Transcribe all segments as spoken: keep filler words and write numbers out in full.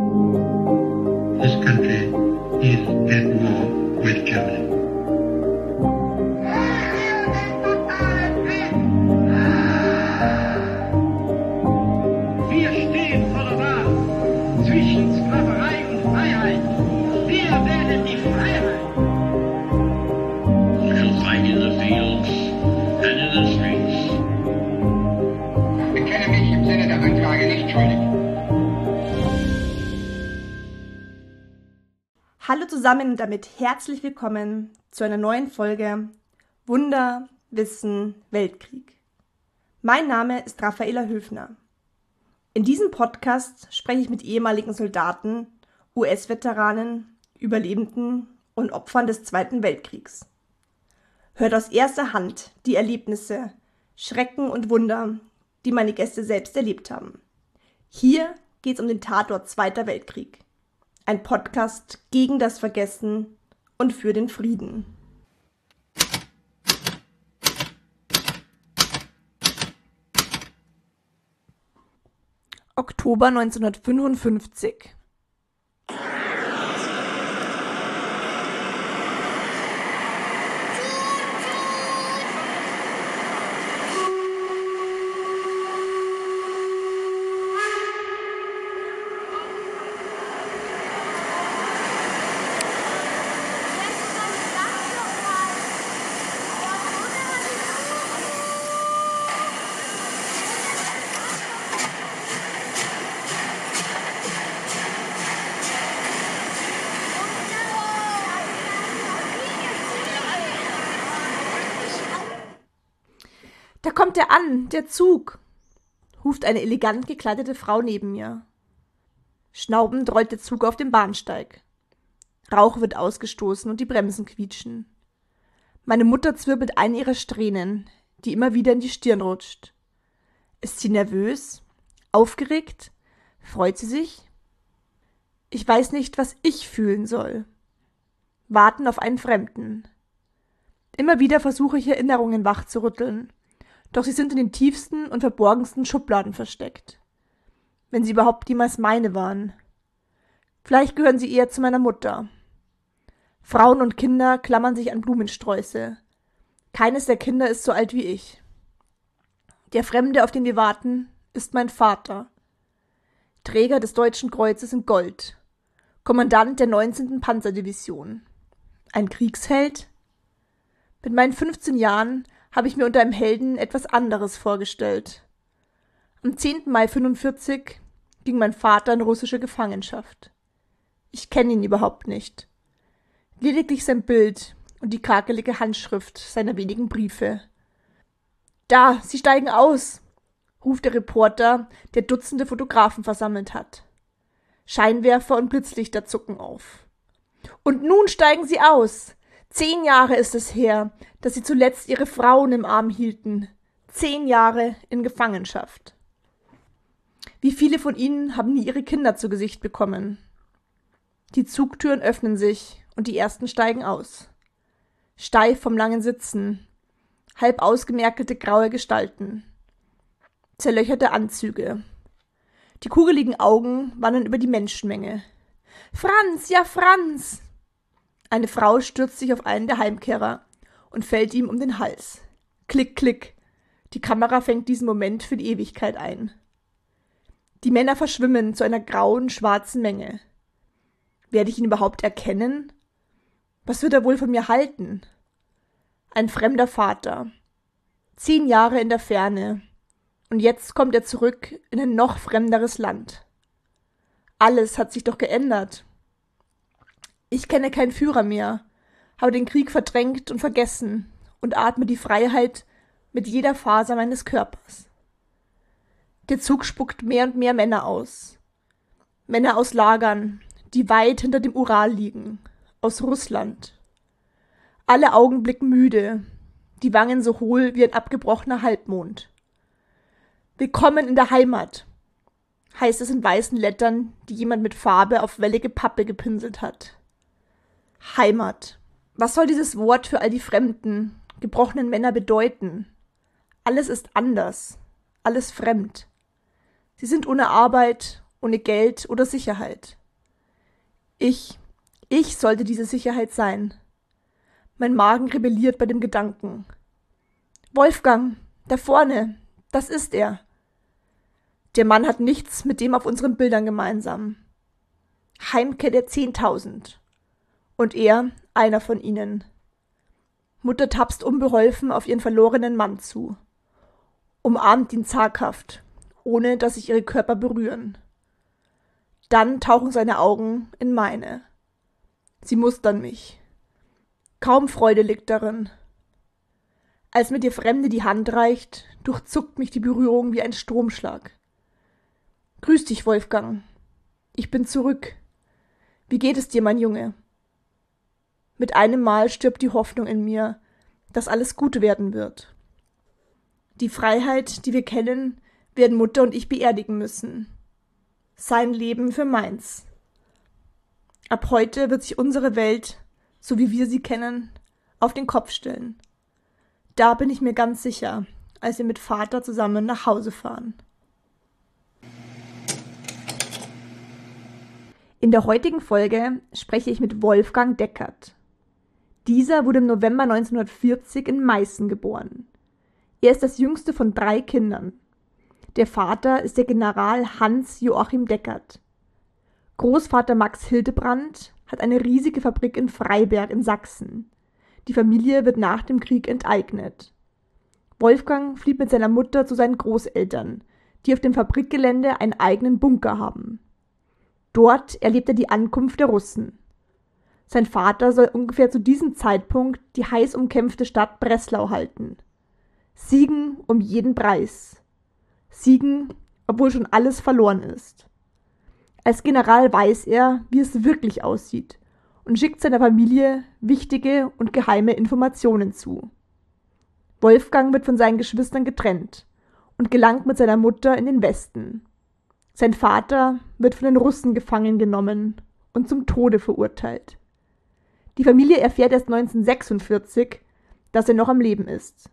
This country is at war with Germany. Wir stehen vor der Wahl zwischen Sklaverei und Freiheit. Wir wählen die Freiheit. We shall fight in the fields and in the streets. Ich bekenne mich im Sinne der Anklage nicht schuldig. Hallo zusammen und damit herzlich willkommen zu einer neuen Folge Wunder, Wissen, Weltkrieg. Mein Name ist Raffaela Höfner. In diesem Podcast spreche ich mit ehemaligen Soldaten, U S-Veteranen, Überlebenden und Opfern des Zweiten Weltkriegs. Hört aus erster Hand die Erlebnisse, Schrecken und Wunder, die meine Gäste selbst erlebt haben. Hier geht es um den Tatort Zweiter Weltkrieg. Ein Podcast gegen das Vergessen und für den Frieden. Oktober neunzehnhundertfünfundfünfzig. Da kommt er an, der Zug, ruft eine elegant gekleidete Frau neben mir. Schnaubend rollt der Zug auf den Bahnsteig. Rauch wird ausgestoßen und die Bremsen quietschen. Meine Mutter zwirbelt eine ihrer Strähnen, die immer wieder in die Stirn rutscht. Ist sie nervös? Aufgeregt? Freut sie sich? Ich weiß nicht, was ich fühlen soll. Warten auf einen Fremden. Immer wieder versuche ich Erinnerungen wachzurütteln. Doch sie sind in den tiefsten und verborgensten Schubladen versteckt. Wenn sie überhaupt jemals meine waren. Vielleicht gehören sie eher zu meiner Mutter. Frauen und Kinder klammern sich an Blumensträuße. Keines der Kinder ist so alt wie ich. Der Fremde, auf den wir warten, ist mein Vater. Träger des Deutschen Kreuzes in Gold. Kommandant der neunzehnten Panzerdivision. Ein Kriegsheld? Mit meinen fünfzehn Jahren habe ich mir unter einem Helden etwas anderes vorgestellt. Am zehnten Mai fünfundvierzig ging mein Vater in russische Gefangenschaft. Ich kenne ihn überhaupt nicht. Lediglich sein Bild und die krakelige Handschrift seiner wenigen Briefe. »Da, Sie steigen aus«, ruft der Reporter, der Dutzende Fotografen versammelt hat. Scheinwerfer und Blitzlichter zucken auf. »Und nun steigen Sie aus! Zehn Jahre ist es her, dass sie zuletzt ihre Frauen im Arm hielten. Zehn Jahre in Gefangenschaft. Wie viele von ihnen haben nie ihre Kinder zu Gesicht bekommen? Die Zugtüren öffnen sich und die ersten steigen aus. Steif vom langen Sitzen, halb ausgemerkelte graue Gestalten. Zerlöcherte Anzüge. Die kugeligen Augen wandern über die Menschenmenge. »Franz, ja Franz!« Eine Frau stürzt sich auf einen der Heimkehrer und fällt ihm um den Hals. Klick, klick. Die Kamera fängt diesen Moment für die Ewigkeit ein. Die Männer verschwimmen zu einer grauen, schwarzen Menge. Werde ich ihn überhaupt erkennen? Was wird er wohl von mir halten? Ein fremder Vater. Zehn Jahre in der Ferne. Und jetzt kommt er zurück in ein noch fremderes Land. Alles hat sich doch geändert. Ich kenne keinen Führer mehr, habe den Krieg verdrängt und vergessen und atme die Freiheit mit jeder Faser meines Körpers. Der Zug spuckt mehr und mehr Männer aus. Männer aus Lagern, die weit hinter dem Ural liegen, aus Russland. Alle Augen blicken müde, die Wangen so hohl wie ein abgebrochener Halbmond. »Willkommen in der Heimat«, heißt es in weißen Lettern, die jemand mit Farbe auf wellige Pappe gepinselt hat. Heimat. Was soll dieses Wort für all die fremden, gebrochenen Männer bedeuten? Alles ist anders, alles fremd. Sie sind ohne Arbeit, ohne Geld oder Sicherheit. Ich, ich sollte diese Sicherheit sein. Mein Magen rebelliert bei dem Gedanken. Wolfgang, da vorne, das ist er. Der Mann hat nichts mit dem auf unseren Bildern gemeinsam. Heimke der Zehntausend. Und er, einer von ihnen. Mutter tapst unbeholfen auf ihren verlorenen Mann zu. Umarmt ihn zaghaft, ohne dass sich ihre Körper berühren. Dann tauchen seine Augen in meine. Sie mustern mich. Kaum Freude liegt darin. Als mir der Fremde die Hand reicht, durchzuckt mich die Berührung wie ein Stromschlag. Grüß dich, Wolfgang. Ich bin zurück. Wie geht es dir, mein Junge? Mit einem Mal stirbt die Hoffnung in mir, dass alles gut werden wird. Die Freiheit, die wir kennen, werden Mutter und ich beerdigen müssen. Sein Leben für meins. Ab heute wird sich unsere Welt, so wie wir sie kennen, auf den Kopf stellen. Da bin ich mir ganz sicher, als wir mit Vater zusammen nach Hause fahren. In der heutigen Folge spreche ich mit Wolfgang Deckert. Dieser wurde im November neunzehnhundertvierzig in Meißen geboren. Er ist das jüngste von drei Kindern. Der Vater ist der General Hans Joachim Deckert. Großvater Max Hildebrand hat eine riesige Fabrik in Freiberg in Sachsen. Die Familie wird nach dem Krieg enteignet. Wolfgang flieht mit seiner Mutter zu seinen Großeltern, die auf dem Fabrikgelände einen eigenen Bunker haben. Dort erlebt er die Ankunft der Russen. Sein Vater soll ungefähr zu diesem Zeitpunkt die heiß umkämpfte Stadt Breslau halten. Siegen um jeden Preis. Siegen, obwohl schon alles verloren ist. Als General weiß er, wie es wirklich aussieht und schickt seiner Familie wichtige und geheime Informationen zu. Wolfgang wird von seinen Geschwistern getrennt und gelangt mit seiner Mutter in den Westen. Sein Vater wird von den Russen gefangen genommen und zum Tode verurteilt. Die Familie erfährt erst neunzehnhundertsechsundvierzig, dass er noch am Leben ist.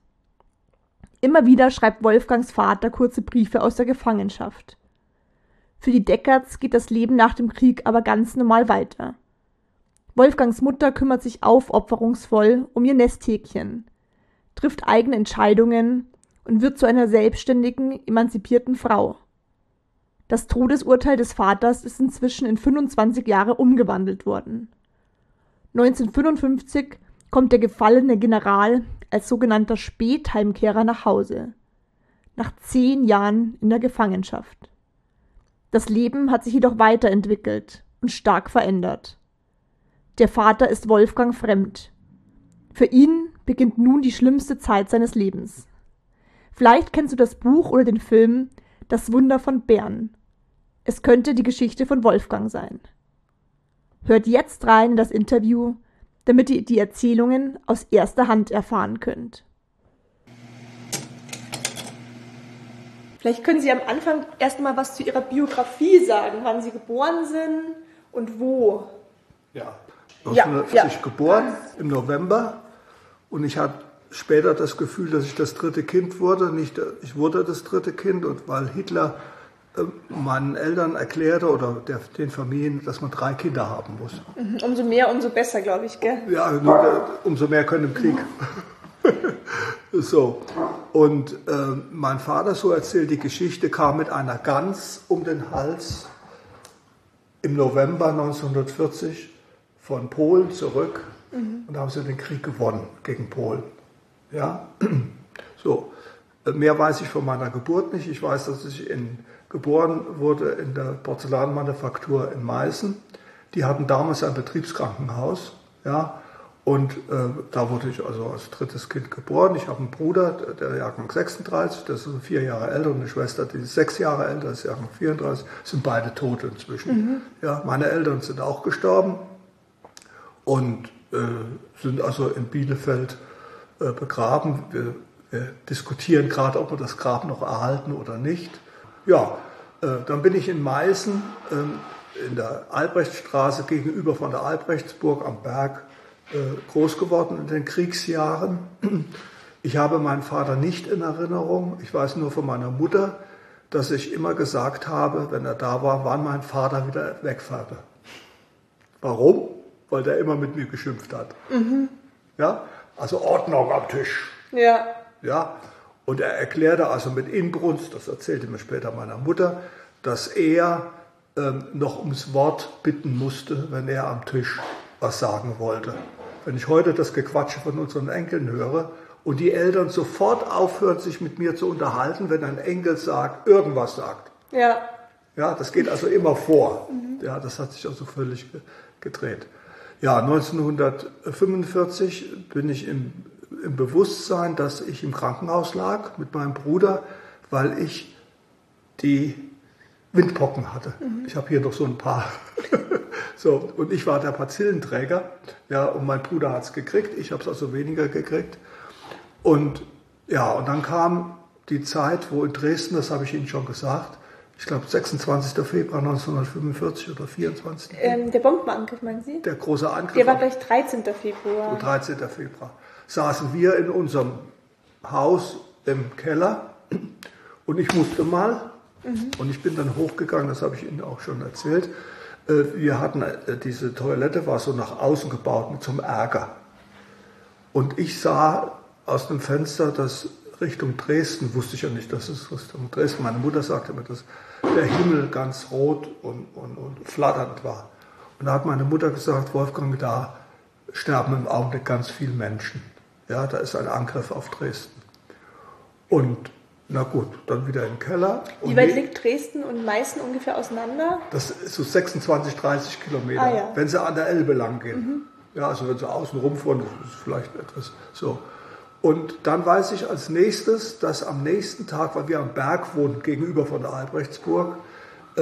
Immer wieder schreibt Wolfgangs Vater kurze Briefe aus der Gefangenschaft. Für die Deckerts geht das Leben nach dem Krieg aber ganz normal weiter. Wolfgangs Mutter kümmert sich aufopferungsvoll um ihr Nesthäkchen, trifft eigene Entscheidungen und wird zu einer selbstständigen, emanzipierten Frau. Das Todesurteil des Vaters ist inzwischen in fünfundzwanzig Jahre umgewandelt worden. neunzehnhundertfünfundfünfzig kommt der gefallene General als sogenannter Spätheimkehrer nach Hause, nach zehn Jahren in der Gefangenschaft. Das Leben hat sich jedoch weiterentwickelt und stark verändert. Der Vater ist Wolfgang fremd. Für ihn beginnt nun die schlimmste Zeit seines Lebens. Vielleicht kennst du das Buch oder den Film Das Wunder von Bern. Es könnte die Geschichte von Wolfgang sein. Hört jetzt rein in das Interview, damit ihr die Erzählungen aus erster Hand erfahren könnt. Vielleicht können Sie am Anfang erst mal was zu Ihrer Biografie sagen, wann Sie geboren sind und wo. Ja, neunzehnhundertvierzig ja, ja. geboren, im November. Und ich hatte später das Gefühl, dass ich das dritte Kind wurde. Nicht, ich wurde das dritte Kind, und weil Hitler äh, meinen Eltern erklärte oder der, den Familien, dass man drei Kinder haben muss. Mhm, umso mehr, umso besser, glaube ich, gell? Ja, nur der, umso mehr können im Krieg. So. Und äh, mein Vater, so erzählt die Geschichte, kam mit einer Gans um den Hals im November neunzehnhundertvierzig von Polen zurück. Mhm. Und da haben sie den Krieg gewonnen gegen Polen. Ja? So. Mehr weiß ich von meiner Geburt nicht. Ich weiß, dass ich in, geboren wurde in der Porzellanmanufaktur in Meißen. Die hatten damals ein Betriebskrankenhaus. Ja? Und äh, da wurde ich also als drittes Kind geboren. Ich habe einen Bruder, der Jahrgang sechsunddreißig, das ist vier Jahre älter, und eine Schwester, die ist sechs Jahre älter, das ist Jahrgang vierunddreißig, sind beide tot inzwischen. Mhm. Ja, meine Eltern sind auch gestorben und äh, sind also in Bielefeld äh, begraben. Wir, wir diskutieren gerade, ob wir das Grab noch erhalten oder nicht. Ja, äh, dann bin ich in Meißen, äh, in der Albrechtstraße gegenüber von der Albrechtsburg am Berg, groß geworden in den Kriegsjahren. Ich habe meinen Vater nicht in Erinnerung. Ich weiß nur von meiner Mutter, dass ich immer gesagt habe, wenn er da war, wann mein Vater wieder wegfährt. Warum? Weil der immer mit mir geschimpft hat. Mhm. Ja, also Ordnung am Tisch. Ja. Ja, und er erklärte also mit Inbrunst, das erzählte mir später meiner Mutter, dass er ähm, noch ums Wort bitten musste, wenn er am Tisch was sagen wollte. Wenn ich heute das Gequatsche von unseren Enkeln höre und die Eltern sofort aufhören, sich mit mir zu unterhalten, wenn ein Enkel sagt, irgendwas sagt. Ja. Ja, das geht also immer vor. Mhm. Ja, das hat sich also völlig gedreht. Ja, neunzehnhundertfünfundvierzig bin ich im, im Bewusstsein, dass ich im Krankenhaus lag mit meinem Bruder, weil ich die Windpocken hatte. Mhm. Ich habe hier noch so ein paar. So, und ich war der Bazillenträger, ja, und mein Bruder hat es gekriegt, ich habe es also weniger gekriegt. Und ja, und dann kam die Zeit, wo in Dresden, das habe ich Ihnen schon gesagt, ich glaube sechsundzwanzigster Februar neunzehnhundertfünfundvierzig oder vierundzwanzigster Ähm, der Bombenangriff, meinen Sie? Der große Angriff. Der war gleich dreizehnter Februar. dreizehnter Februar. Saßen wir in unserem Haus im Keller und ich musste mal, mhm. und ich bin dann hochgegangen, das habe ich Ihnen auch schon erzählt. Wir hatten, diese Toilette war so nach außen gebaut mit so einem Erker. Und ich sah aus dem Fenster, dass Richtung Dresden, wusste ich ja nicht, dass es Richtung Dresden, meine Mutter sagte mir, dass der Himmel ganz rot und, und, und flatternd war. Und da hat meine Mutter gesagt, Wolfgang, da sterben im Augenblick ganz viele Menschen. Ja, da ist ein Angriff auf Dresden. Und na gut, dann wieder im Keller. Wie weit liegt Dresden und Meißen ungefähr auseinander? Das ist so sechsundzwanzig, dreißig Kilometer, ah, ja. wenn Sie an der Elbe lang gehen. Mhm. Ja, also wenn Sie außen rumfahren, das ist vielleicht etwas so. Und dann weiß ich als nächstes, dass am nächsten Tag, weil wir am Berg wohnen, gegenüber von der Albrechtsburg, äh,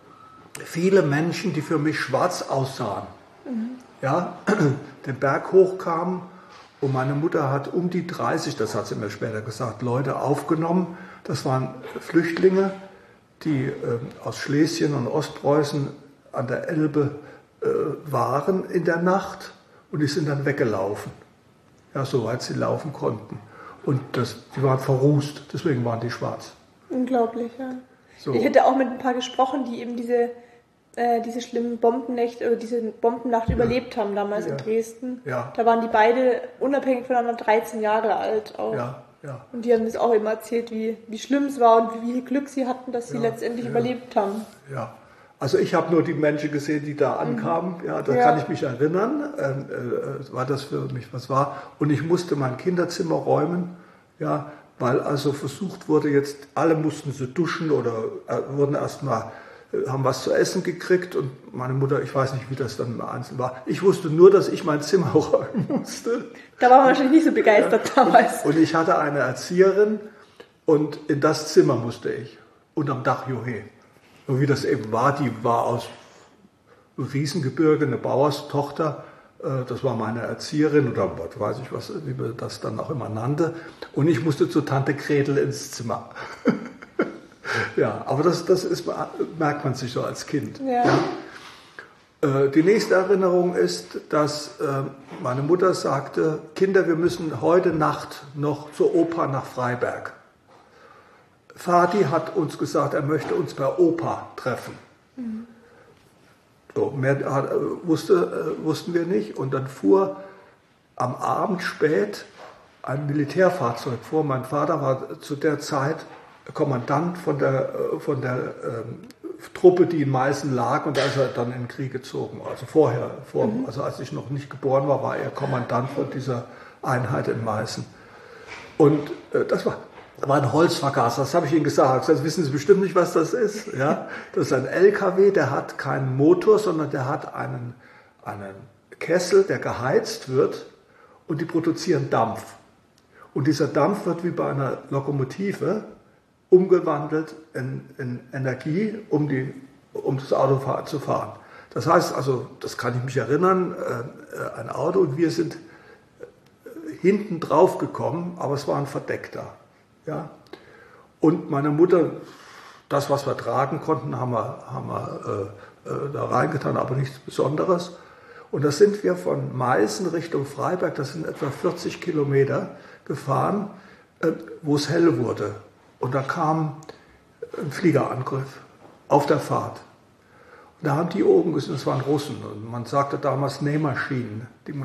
viele Menschen, die für mich schwarz aussahen, mhm. ja, den Berg hochkamen. Und meine Mutter hat um die dreißig, das hat sie mir später gesagt, Leute aufgenommen. Das waren Flüchtlinge, die äh, aus Schlesien und Ostpreußen an der Elbe äh, waren in der Nacht und die sind dann weggelaufen. Ja, soweit sie laufen konnten. Und das, die waren verrußt, deswegen waren die schwarz. Unglaublich, ja. So. Ich hätte auch mit ein paar gesprochen, die eben diese, äh, diese schlimmen Bombennächte, oder diese Bombennacht ja. überlebt haben damals ja. in Dresden. Ja. Da waren die beide unabhängig voneinander dreizehn Jahre alt auch. Ja, ja. Und die haben das auch immer erzählt, wie, wie schlimm es war und wie viel Glück sie hatten, dass sie ja. letztendlich ja. überlebt haben. Ja. Also ich habe nur die Menschen gesehen, die da ankamen, ja, da ja. kann ich mich erinnern, äh, äh, war das für mich was war. Und ich musste mein Kinderzimmer räumen, ja, weil also versucht wurde, jetzt alle mussten sie duschen oder äh, wurden erstmal, äh, haben was zu essen gekriegt und meine Mutter, ich weiß nicht, wie das dann einzeln war. Ich wusste nur, dass ich mein Zimmer räumen musste. Da war man wahrscheinlich nicht so begeistert ja. damals. Und, und ich hatte eine Erzieherin und in das Zimmer musste ich, unterm Dach Johe. Und wie das eben war, die war aus Riesengebirge, eine Bauerstochter, das war meine Erzieherin oder was weiß ich, was, wie man das dann auch immer nannte. Und ich musste zu Tante Gretel ins Zimmer. Ja, aber das, das ist, merkt man sich so als Kind. Ja. Ja. Die nächste Erinnerung ist, dass meine Mutter sagte, Kinder, wir müssen heute Nacht noch zur Oper nach Freiberg. Vati hat uns gesagt, er möchte uns bei Opa treffen. Mhm. So, mehr wusste, äh, wussten wir nicht. Und dann fuhr am Abend spät ein Militärfahrzeug vor. Mein Vater war zu der Zeit Kommandant von der, von der ähm, Truppe, die in Meißen lag. Und da ist er dann in den Krieg gezogen. Also vorher, vor, mhm. also als ich noch nicht geboren war, war er Kommandant von dieser Einheit in Meißen. Und äh, das war... Das war ein Holzvergaser, das habe ich Ihnen gesagt. Das wissen Sie bestimmt nicht, was das ist. Ja? Das ist ein L K W, der hat keinen Motor, sondern der hat einen, einen Kessel, der geheizt wird und die produzieren Dampf. Und dieser Dampf wird wie bei einer Lokomotive umgewandelt in, in Energie, um, die, um das Auto zu fahren. Das heißt also, das kann ich mich erinnern, äh, ein Auto und wir sind hinten drauf gekommen, aber es war ein verdeckter. Ja. Und meine Mutter, das, was wir tragen konnten, haben wir, haben wir äh, äh, da reingetan, aber nichts Besonderes. Und da sind wir von Meißen Richtung Freiberg, das sind etwa vierzig Kilometer, gefahren, äh, wo es hell wurde. Und da kam ein Fliegerangriff auf der Fahrt. Da haben die oben gesehen, das waren Russen. Und man sagte damals Nähmaschinen.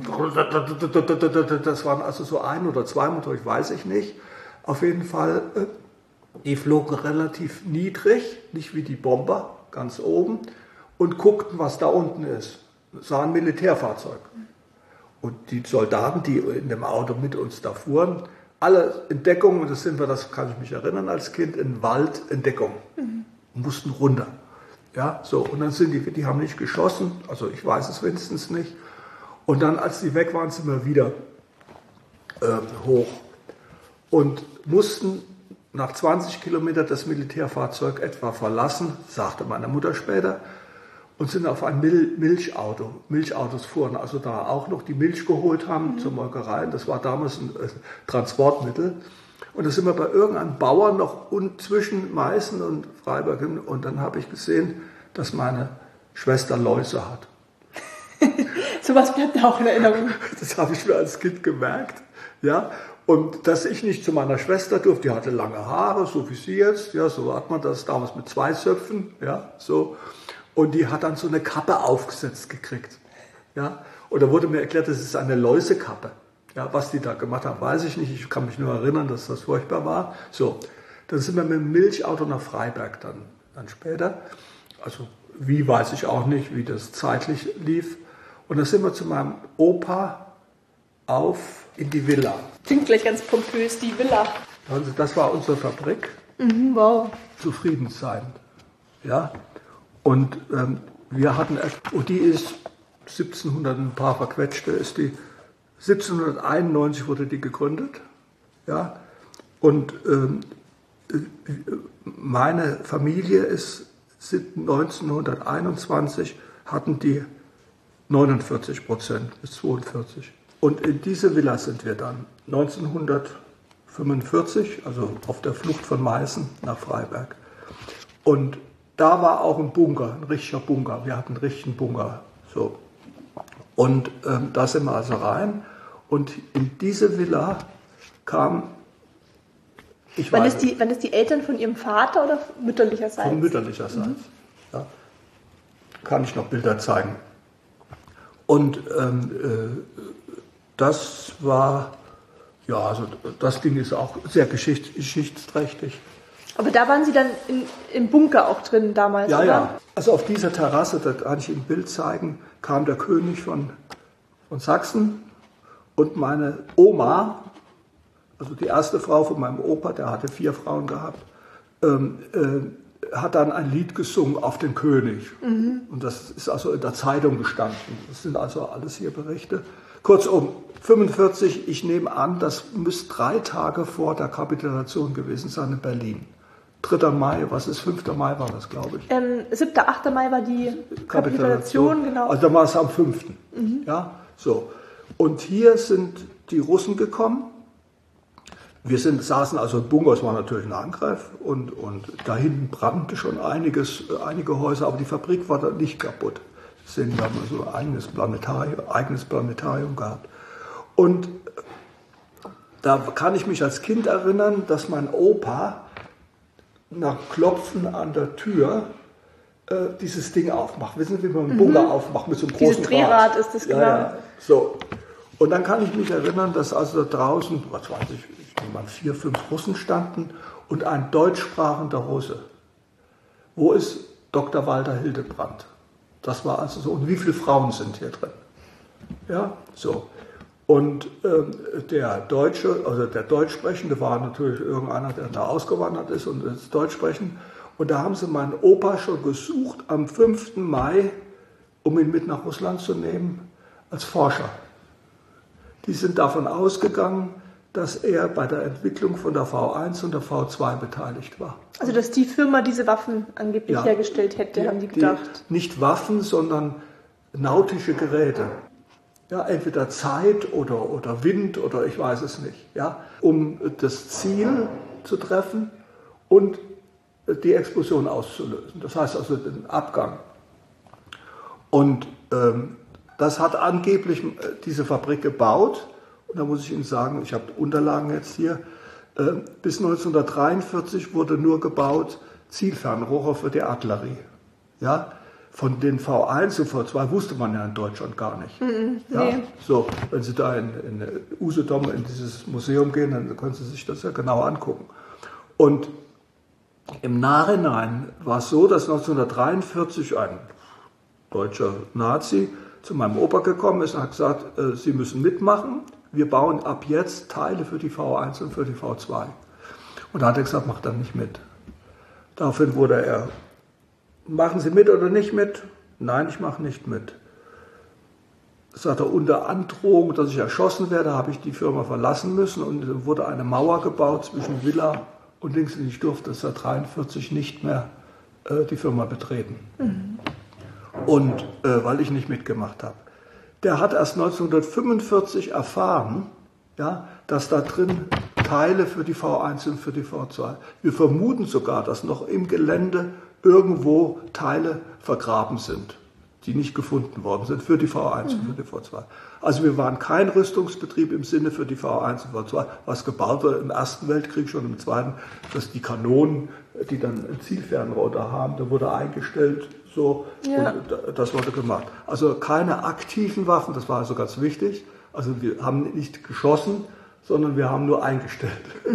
Das waren also so ein oder zwei Motoren, weiß ich nicht. Auf jeden Fall, die flogen relativ niedrig, nicht wie die Bomber, ganz oben, und guckten, was da unten ist. Das war ein Militärfahrzeug. Und die Soldaten, die in dem Auto mit uns da fuhren, alle in Deckung, und das sind wir, das kann ich mich erinnern als Kind, in Wald in Deckung. Mhm. Und mussten runter. Ja, so, und dann sind die, die haben nicht geschossen, also ich weiß es wenigstens nicht. Und dann, als die weg waren, sind wir wieder äh, hoch und mussten nach zwanzig Kilometern das Militärfahrzeug etwa verlassen, sagte meine Mutter später, und sind auf ein Mil Milchauto. Milchautos fuhren also da auch noch, die Milch geholt haben mhm. zur Molkerei. Das war damals ein äh, Transportmittel. Und da sind wir bei irgendeinem Bauern noch zwischen Meißen und Freiberg hin. Und dann habe ich gesehen, dass meine Schwester Läuse hat. Sowas bleibt auch in Erinnerung. Das habe ich mir als Kind gemerkt. Ja? Und dass ich nicht zu meiner Schwester durfte, die hatte lange Haare, so wie sie jetzt. Ja, so hat man das damals mit zwei Zöpfen. Ja, so. Und die hat dann so eine Kappe aufgesetzt gekriegt. Ja? Und da wurde mir erklärt, das ist eine Läusekappe. Ja, was die da gemacht haben, weiß ich nicht. Ich kann mich nur erinnern, dass das furchtbar war. So, dann sind wir mit dem Milchauto nach Freiberg dann, dann später. Also wie, weiß ich auch nicht, wie das zeitlich lief. Und dann sind wir zu meinem Opa auf in die Villa. Klingt gleich ganz pompös, die Villa. Also das war unsere Fabrik. Mhm, wow. Zufrieden sein. Ja. Und ähm, wir hatten, und die ist siebzehnhundert, ein paar verquetschte, ist die siebzehnhunderteinundneunzig wurde die gegründet, ja, und ähm, meine Familie ist neunzehnhunderteinundzwanzig, hatten die neunundvierzig Prozent bis zweiundvierzig. Und in diese Villa sind wir dann neunzehnhundertfünfundvierzig, also auf der Flucht von Meißen nach Freiberg. Und da war auch ein Bunker, ein richtiger Bunker, wir hatten einen richtigen Bunker, so. Und ähm, da sind wir also rein. Und in diese Villa kam, ich wann weiß ist die, wann ist die Eltern von ihrem Vater oder mütterlicherseits? Von mütterlicherseits, mhm. ja. Kann ich noch Bilder zeigen. Und ähm, äh, das war, ja, also das Ding ist auch sehr geschichts geschichtsträchtig. Aber da waren Sie dann in, im Bunker auch drin damals, ja, oder? Ja, also auf dieser Terrasse, da kann ich Ihnen ein Bild zeigen, kam der König von, von Sachsen und meine Oma, also die erste Frau von meinem Opa, der hatte vier Frauen gehabt, ähm, äh, hat dann ein Lied gesungen auf den König. Mhm. Und das ist also in der Zeitung gestanden. Das sind also alles hier Berichte. Kurzum, fünfundvierzig, ich nehme an, das müsste drei Tage vor der Kapitulation gewesen sein in Berlin. dritter Mai, was ist, fünfter Mai war das, glaube ich. Ähm, siebter, achter Mai war die Kapitulation, Kapitulation, genau. Also da war es am fünften Mhm. Ja, so. Und hier sind die Russen gekommen. Wir sind, saßen also im Bunker, es war natürlich ein Angriff und, und da hinten brannte schon einiges, einige Häuser, aber die Fabrik war da nicht kaputt. Wir haben also ein eigenes Planetarium, eigenes Planetarium gehabt. Und da kann ich mich als Kind erinnern, dass mein Opa nach Klopfen an der Tür äh, dieses Ding aufmacht. Wissen Sie, wie man einen Bunker mhm. aufmacht mit so einem großen Dieses Drehrad Rad. Ist das genau. Ja, ja. So. Und dann kann ich mich erinnern, dass also da draußen, was weiß ich, ich denke mal vier, fünf Russen standen und ein deutschsprachender Russe. Wo ist Doktor Walter Hildebrand? Das war also so. Und wie viele Frauen sind hier drin? Ja, so. Und ähm, der Deutsche, also der Deutschsprechende war natürlich irgendeiner, der da ausgewandert ist und das Deutsch sprechen. Und da haben sie meinen Opa schon gesucht am fünften Mai, um ihn mit nach Russland zu nehmen, als Forscher. Die sind davon ausgegangen, dass er bei der Entwicklung von der V eins und der V zwei beteiligt war. Also dass die Firma diese Waffen angeblich ja. hergestellt hätte, die, haben die gedacht. Die, nicht Waffen, sondern nautische Geräte. Ja, entweder Zeit oder, oder Wind oder ich weiß es nicht. Ja, um das Ziel zu treffen und die Explosion auszulösen. Das heißt also den Abgang. Und ähm, das hat angeblich diese Fabrik gebaut. Und da muss ich Ihnen sagen, ich habe Unterlagen jetzt hier, äh, bis neunzehnhundertdreiundvierzig wurde nur gebaut Zielfernrohre für die Artillerie. Ja? von den V eins und V zwei wusste man ja in Deutschland gar nicht. Mm, ja, nee. so, wenn Sie da in, in Usedom in dieses Museum gehen, dann können Sie sich das ja genau angucken. Und im Nachhinein war es so, dass neunzehnhundertdreiundvierzig ein deutscher Nazi zu meinem Opa gekommen ist und hat gesagt, äh, Sie müssen mitmachen, wir bauen ab jetzt Teile für die V eins und für die V zwei. Und da hat er gesagt, mach dann nicht mit. Daraufhin wurde er, machen Sie mit oder nicht mit? Nein, ich mache nicht mit. Sagt er, unter Androhung, dass ich erschossen werde, habe ich die Firma verlassen müssen und es wurde eine Mauer gebaut zwischen Villa und links. Und ich durfte seit neunzehnhundertdreiundvierzig nicht mehr äh, die Firma betreten. Mhm. Und äh, weil ich nicht mitgemacht habe. Der hat erst neunzehnhundertfünfundvierzig erfahren, ja, dass da drin Teile für die V eins und für die V zwei. Wir vermuten sogar, dass noch im Gelände irgendwo Teile vergraben sind, die nicht gefunden worden sind für die V eins mhm. und für die V zwei. Also wir waren kein Rüstungsbetrieb im Sinne für die V eins und V zwei, was gebaut wurde im Ersten Weltkrieg, schon im Zweiten, dass die Kanonen, die dann einen Zielfernrohr haben, da wurde eingestellt, so, ja. Und das wurde gemacht. Also keine aktiven Waffen, das war also ganz wichtig. Also wir haben nicht geschossen, sondern wir haben nur eingestellt.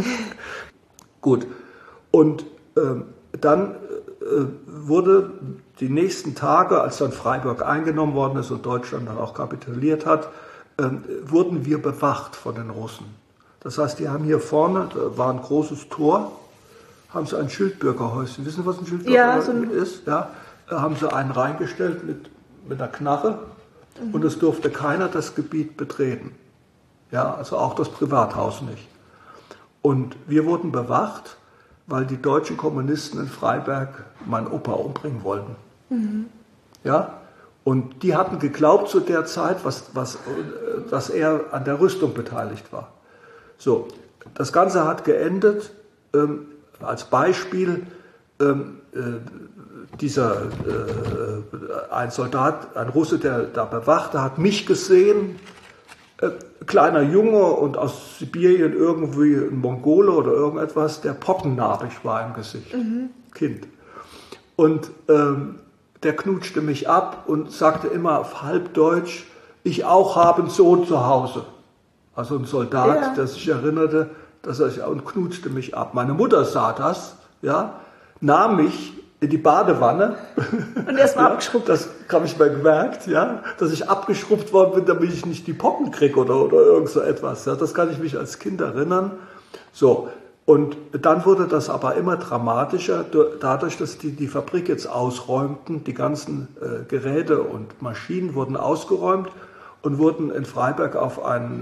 Gut. Und ähm, dann äh, wurde die nächsten Tage, als dann Freiburg eingenommen worden ist und Deutschland dann auch kapituliert hat, äh, wurden wir bewacht von den Russen. Das heißt, die haben hier vorne, da war ein großes Tor, haben sie ein Schildbürgerhäuschen. Wissen Sie, was ein Schildbürgerhäuschen ja, so ist? Ja, da haben sie einen reingestellt mit, mit einer Knarre mhm. und es durfte keiner das Gebiet betreten. Ja, also auch das Privathaus nicht. Und wir wurden bewacht, weil die deutschen Kommunisten in Freiberg meinen Opa umbringen wollten. Mhm. Ja, und die hatten geglaubt zu der Zeit, was, was, dass er an der Rüstung beteiligt war. So, das Ganze hat geendet, ähm, als Beispiel, ähm, äh, dieser, äh, ein Soldat, ein Russe, der da bewachte, hat mich gesehen, äh, kleiner Junge und aus Sibirien irgendwie ein Mongole oder irgendetwas, der pockennarbig war im Gesicht, mhm. Kind. Und ähm, der knutschte mich ab und sagte immer auf Halbdeutsch, ich auch habe einen Sohn zu Hause. Also ein Soldat, ja. der sich erinnerte, dass er sich, und knutschte mich ab. Meine Mutter sah das, ja, nahm mich in die Badewanne. Und erst mal ja, abgeschrubbt. Das habe ich mir gemerkt, ja, dass ich abgeschrubbt worden bin, damit ich nicht die Pocken kriege oder, oder irgend so etwas. Ja, das kann ich mich als Kind erinnern. So, und dann wurde das aber immer dramatischer, dadurch, dass die die Fabrik jetzt ausräumten. Die ganzen äh, Geräte und Maschinen wurden ausgeräumt und wurden in Freiberg auf einen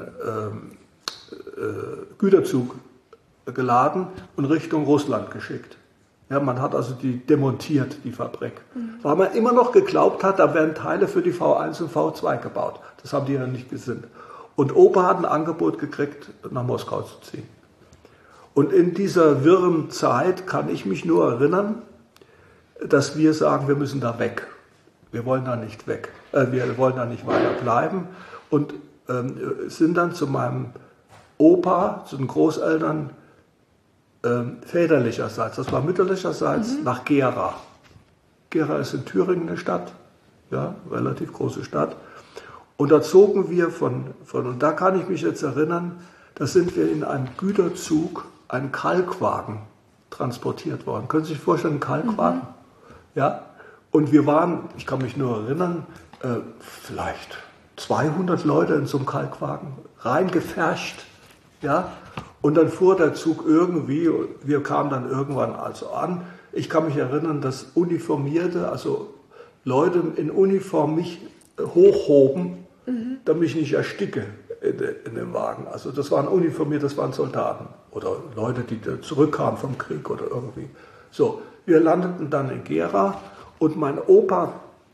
äh, äh, Güterzug geladen und Richtung Russland geschickt. Ja, man hat also die demontiert, die Fabrik. Mhm. Weil man immer noch geglaubt hat, da werden Teile für die V eins und V zwei gebaut. Das haben die ja nicht gesehen. Und Opa hat ein Angebot gekriegt, nach Moskau zu ziehen. Und in dieser wirren Zeit kann ich mich nur erinnern, dass wir sagen, wir müssen da weg. Wir wollen da nicht weg. Äh, wir wollen da nicht weiter bleiben. Und ähm, sind dann zu meinem Opa, zu den Großeltern, Ähm, väterlicherseits, das war mütterlicherseits, mhm. nach Gera. Gera ist in Thüringen eine Stadt, ja, relativ große Stadt. Und da zogen wir von, von, und da kann ich mich jetzt erinnern, da sind wir in einem Güterzug, einen Kalkwagen transportiert worden. Können Sie sich vorstellen, einen Kalkwagen? Mhm. Ja. Und wir waren, ich kann mich nur erinnern, äh, vielleicht zweihundert Leute in so einem Kalkwagen, reingefärscht, ja. Und dann fuhr der Zug irgendwie, wir kamen dann irgendwann also an. Ich kann mich erinnern, dass Uniformierte, also Leute in Uniform mich hochhoben, mhm. damit ich nicht ersticke in, in dem Wagen. Also das waren Uniformierte, das waren Soldaten oder Leute, die zurückkamen vom Krieg oder irgendwie. So, wir landeten dann in Gera und mein Opa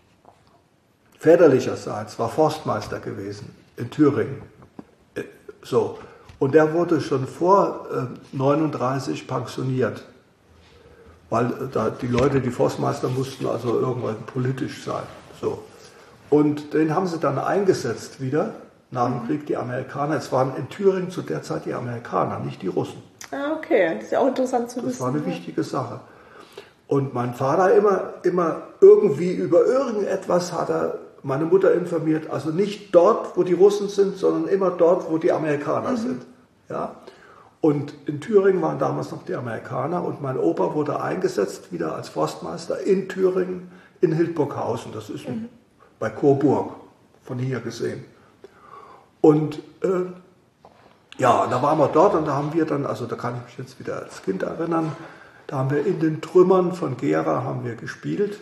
väterlicherseits war Forstmeister gewesen in Thüringen. So. Und der wurde schon vor äh, neununddreißig pensioniert, weil äh, da die Leute, die Forstmeister, mussten also irgendwann politisch sein. So. Und den haben sie dann eingesetzt wieder, nach dem Krieg, die Amerikaner. Es waren in Thüringen zu der Zeit die Amerikaner, nicht die Russen. Ah, okay, das ist ja auch interessant zu wissen. Das war eine wichtige Sache. Und mein Vater immer, immer irgendwie über irgendetwas hat er meine Mutter informiert. Also nicht dort, wo die Russen sind, sondern immer dort, wo die Amerikaner mhm. sind. Ja? Und in Thüringen waren damals noch die Amerikaner und mein Opa wurde eingesetzt, wieder als Forstmeister in Thüringen, in Hildburghausen. Das ist mhm. bei Coburg, von hier gesehen. Und äh, ja, da waren wir dort und da haben wir dann, also da kann ich mich jetzt wieder als Kind erinnern, da haben wir in den Trümmern von Gera haben wir gespielt.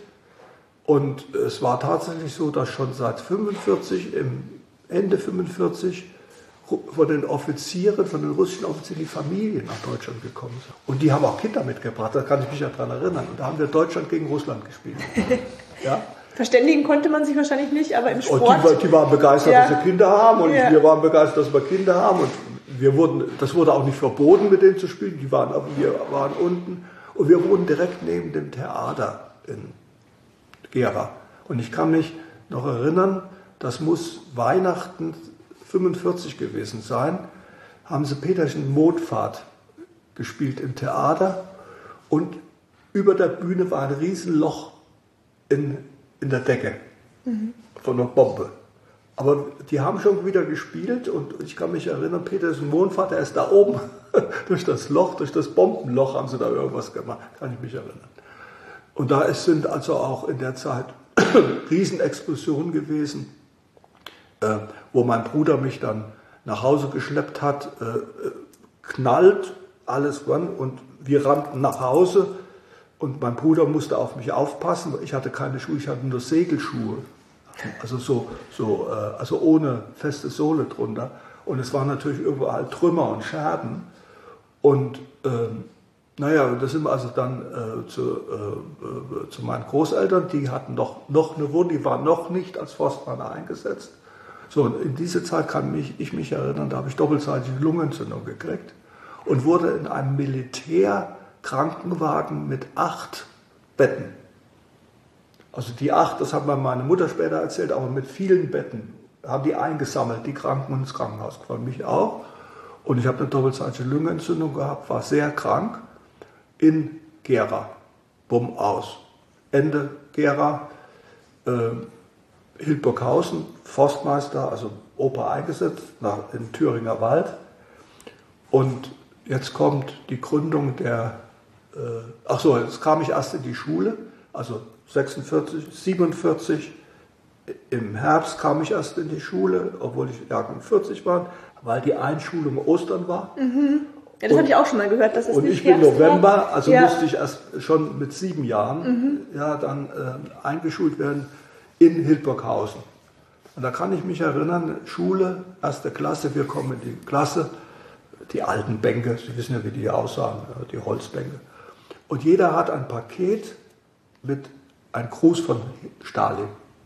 Und es war tatsächlich so, dass schon seit fünfundvierzig, im Ende fünfundvierzig, von den Offizieren, von den russischen Offizieren die Familien nach Deutschland gekommen sind. Und die haben auch Kinder mitgebracht, da kann ich mich ja dran erinnern. Und da haben wir Deutschland gegen Russland gespielt. Ja. Verständigen konnte man sich wahrscheinlich nicht, aber im Sport... Und die, die waren begeistert, ja. dass sie Kinder haben und ja. wir waren begeistert, dass wir Kinder haben. Und wir wurden, das wurde auch nicht verboten, mit denen zu spielen. Die waren, wir waren unten und wir wohnen direkt neben dem Theater in Gera. Und ich kann mich noch erinnern, das muss Weihnachten fünfundvierzig gewesen sein, haben sie Peterchen Mondfahrt gespielt im Theater und über der Bühne war ein Riesenloch in, in der Decke mhm. von einer Bombe. Aber die haben schon wieder gespielt und ich kann mich erinnern, Peterchen Mondfahrt, der ist da oben durch das Loch, durch das Bombenloch haben sie da irgendwas gemacht, kann ich mich erinnern. Und da sind also auch in der Zeit Riesenexplosionen gewesen, äh, wo mein Bruder mich dann nach Hause geschleppt hat, äh, knallt alles ran und wir rannten nach Hause und mein Bruder musste auf mich aufpassen. Ich hatte keine Schuhe, ich hatte nur Segelschuhe, also so, so äh, also ohne feste Sohle drunter. Und es waren natürlich überall Trümmer und Scherben und ähm, naja, da sind wir also dann äh, zu, äh, zu meinen Großeltern, die hatten noch, noch eine Wohnung, die waren noch nicht als Forstmann eingesetzt. So, und in diese Zeit kann mich, ich mich erinnern, da habe ich doppelseitige Lungenentzündung gekriegt und wurde in einem Militärkrankenwagen mit acht Betten. Also die acht, das hat mir meine Mutter später erzählt, aber mit vielen Betten haben die eingesammelt, die Kranken ins Krankenhaus gefahren, mich auch. Und ich habe eine doppelseitige Lungenentzündung gehabt, war sehr krank. In Gera, bumm aus. Ende Gera, äh, Hildburghausen, Forstmeister, also Opa eingesetzt, nach, in Thüringer Wald. Und jetzt kommt die Gründung der, äh, ach so, jetzt kam ich erst in die Schule, also sechsundvierzig, siebenundvierzig, im Herbst kam ich erst in die Schule, obwohl ich Jahrgang vierzig war, weil die Einschulung Ostern war. Mhm. Ja, das habe ich auch schon mal gehört, dass es und nicht ich bin Herbst November, war. also ja. musste ich erst schon mit sieben Jahren mhm. ja, dann äh, eingeschult werden in Hildburghausen. Und da kann ich mich erinnern, Schule, erste Klasse, wir kommen in die Klasse, die alten Bänke, Sie wissen ja, wie die aussahen, die Holzbänke. Und jeder hat ein Paket mit einem Gruß von Stalin.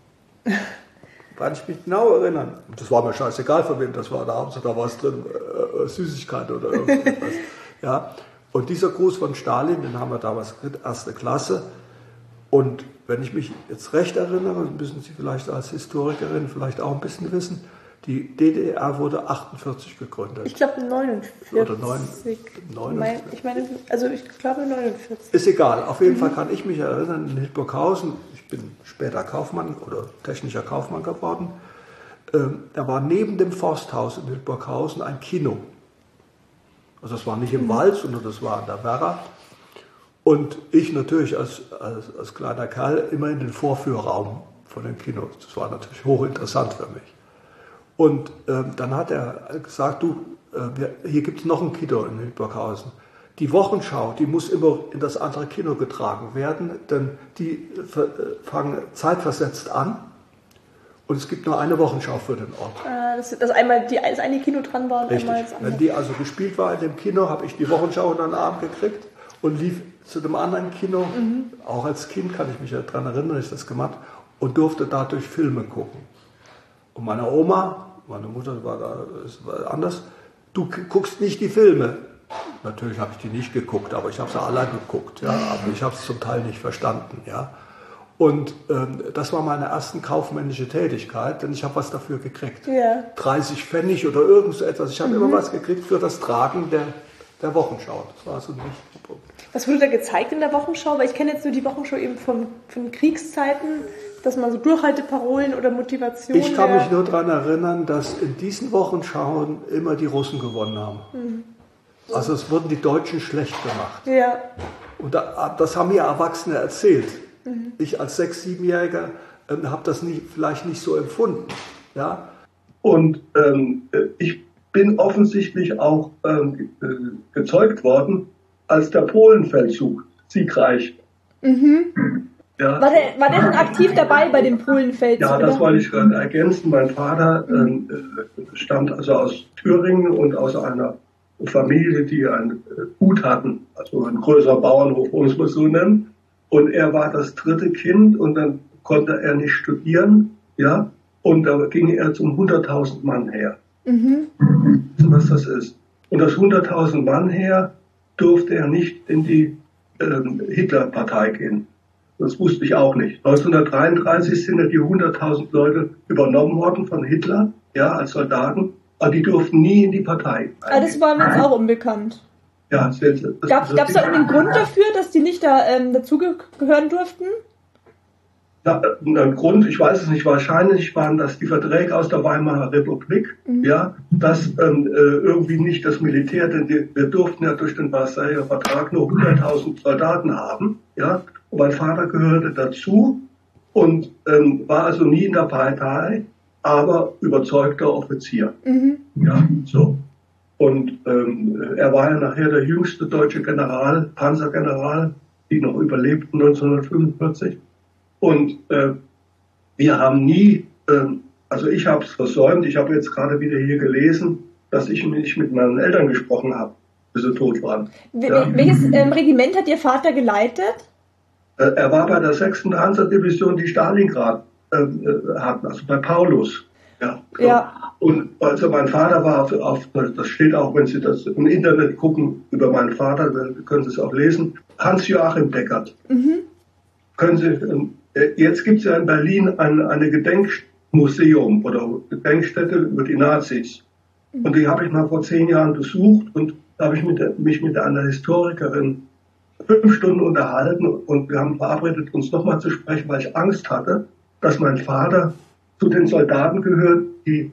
Kann ich mich genau erinnern. Das war mir scheißegal, von wem das war. Da haben sie da was drin, äh, Süßigkeit oder irgendwas. Ja. Und dieser Gruß von Stalin, den haben wir damals gekriegt, erste Klasse. Und wenn ich mich jetzt recht erinnere, müssen Sie vielleicht als Historikerin vielleicht auch ein bisschen wissen, die D D R wurde achtundvierzig gegründet. Ich glaube neunundvierzig. Oder neun, neunundvierzig. Ich meine, also ich glaube neunundvierzig. Ist egal. Auf jeden mhm. Fall kann ich mich erinnern, in Hildburghausen, ich bin später Kaufmann oder technischer Kaufmann geworden, ähm, da war neben dem Forsthaus in Hildburghausen ein Kino. Also das war nicht im mhm. Wald, sondern das war an der Werra. Und ich natürlich als, als, als kleiner Kerl immer in den Vorführraum von dem Kino. Das war natürlich hochinteressant für mich. Und ähm, dann hat er gesagt, du, äh, wir, hier gibt es noch ein Kino in Hildburghausen. Die Wochenschau, die muss immer in das andere Kino getragen werden, denn die äh, fangen zeitversetzt an und es gibt nur eine Wochenschau für den Ort. Ah, dass das einmal die, das eine Kino dran war und Richtig. einmal das andere. Wenn die also gespielt war in dem Kino, habe ich die Wochenschau unter den Arm gekriegt und lief zu dem anderen Kino, mhm. auch als Kind kann ich mich ja daran erinnern, dass ich das gemacht habe, und durfte dadurch Filme gucken. Und meine Oma, meine Mutter war da das war anders, du guckst nicht die Filme. Natürlich habe ich die nicht geguckt, aber ich habe sie alle geguckt. Ja? Aber ich habe es zum Teil nicht verstanden. Ja? Und ähm, das war meine erste kaufmännische Tätigkeit, denn ich habe was dafür gekriegt. Ja. dreißig Pfennig oder irgend so etwas. Ich habe mhm. immer was gekriegt für das Tragen der, der Wochenschau. Das war so ein wichtiger Punkt. Was wurde da gezeigt in der Wochenschau? Weil ich kenne jetzt nur die Wochenschau eben von, von Kriegszeiten, dass man so Durchhalteparolen oder Motivation... Ich kann mich nur daran erinnern, dass in diesen Wochenschauen immer die Russen gewonnen haben. Mhm. Also es wurden die Deutschen schlecht gemacht. Ja. Und da, das haben mir Erwachsene erzählt. Mhm. Ich als Sechs-, Siebenjähriger ähm, habe das nicht, vielleicht nicht so empfunden. Ja? Und ähm, ich bin offensichtlich auch ähm, gezeugt worden, als der Polenfeldzug siegreich. Mhm. Ja. War, der, war der schon aktiv dabei bei dem Polenfeldzug? Ja, das wollte ich gerade ergänzen. Mein Vater mhm. äh, stammt also aus Thüringen und aus einer Familie, die ein Gut hatten, also ein größerer Bauernhof, um es mal so nennen. Und er war das dritte Kind und dann konnte er nicht studieren, ja. Und da ging er zum hunderttausend Mann her. Mhm. Was das ist. Und das hunderttausend Mann her durfte er nicht in die ähm, Hitlerpartei gehen. Das wusste ich auch nicht. neunzehnhundertdreiunddreißig sind ja die hunderttausend Leute übernommen worden von Hitler, ja, als Soldaten. Aber die durften nie in die Partei. Ah, das war mir jetzt auch unbekannt. Ja, das, das, Gab es da einen Grund dafür, dass die nicht da ähm, dazugehören durften? Na, ein Grund, ich weiß es nicht, wahrscheinlich waren das die Verträge aus der Weimarer Republik, mhm. ja, dass ähm, irgendwie nicht das Militär, denn die, wir durften ja durch den Versailler Vertrag nur hunderttausend Soldaten haben, ja, und mein Vater gehörte dazu und ähm, war also nie in der Partei, aber überzeugter Offizier, mhm. ja, so. Und ähm, er war ja nachher der jüngste deutsche General, Panzergeneral, die noch überlebten neunzehnhundertfünfundvierzig. Und äh, wir haben nie, äh, also ich habe es versäumt, ich habe jetzt gerade wieder hier gelesen, dass ich nicht mit meinen Eltern gesprochen habe, bis sie tot waren. Wel- ja. Welches ähm, Regiment hat Ihr Vater geleitet? Äh, er war bei der sechsten Panzerdivision, die Stalingrad äh, äh, hatten, also bei Paulus. Ja. So. Ja. Und also mein Vater war auf, auf, das steht auch, wenn Sie das im Internet gucken, über meinen Vater, dann können Sie es auch lesen, Hans-Joachim Deckert. Mhm. Können Sie, jetzt gibt es ja in Berlin ein eine Gedenkmuseum oder Gedenkstätte über die Nazis. Und die habe ich mal vor zehn Jahren besucht und da habe ich mit, mich mit einer Historikerin fünf Stunden unterhalten und wir haben verabredet, uns nochmal zu sprechen, weil ich Angst hatte, dass mein Vater zu den Soldaten gehört, die,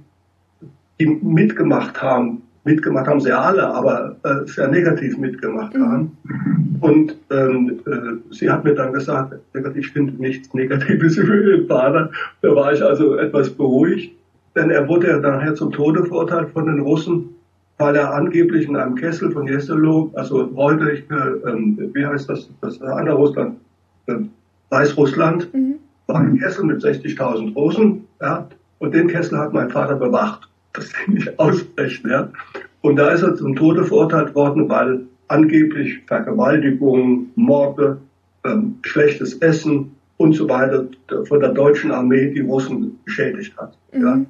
die mitgemacht haben. Mitgemacht haben sie alle, aber äh, sehr negativ mitgemacht haben. Und ähm, äh, sie hat mir dann gesagt, ich finde nichts Negatives über ihren Vater. Da war ich also etwas beruhigt, denn er wurde ja nachher zum Tode verurteilt von den Russen, weil er angeblich in einem Kessel von Jesselow, also heute, äh, äh, wie heißt das, das andere Russland, äh, Weißrussland, mhm. war ein Kessel mit sechzigtausend Russen, ja, und den Kessel hat mein Vater bewacht. Das kann ich ausrechnen, ja. Und da ist er zum Tode verurteilt worden, weil angeblich Vergewaltigungen, Morde, ähm, schlechtes Essen und so weiter von der deutschen Armee die Russen geschädigt hat. Mhm. Ja.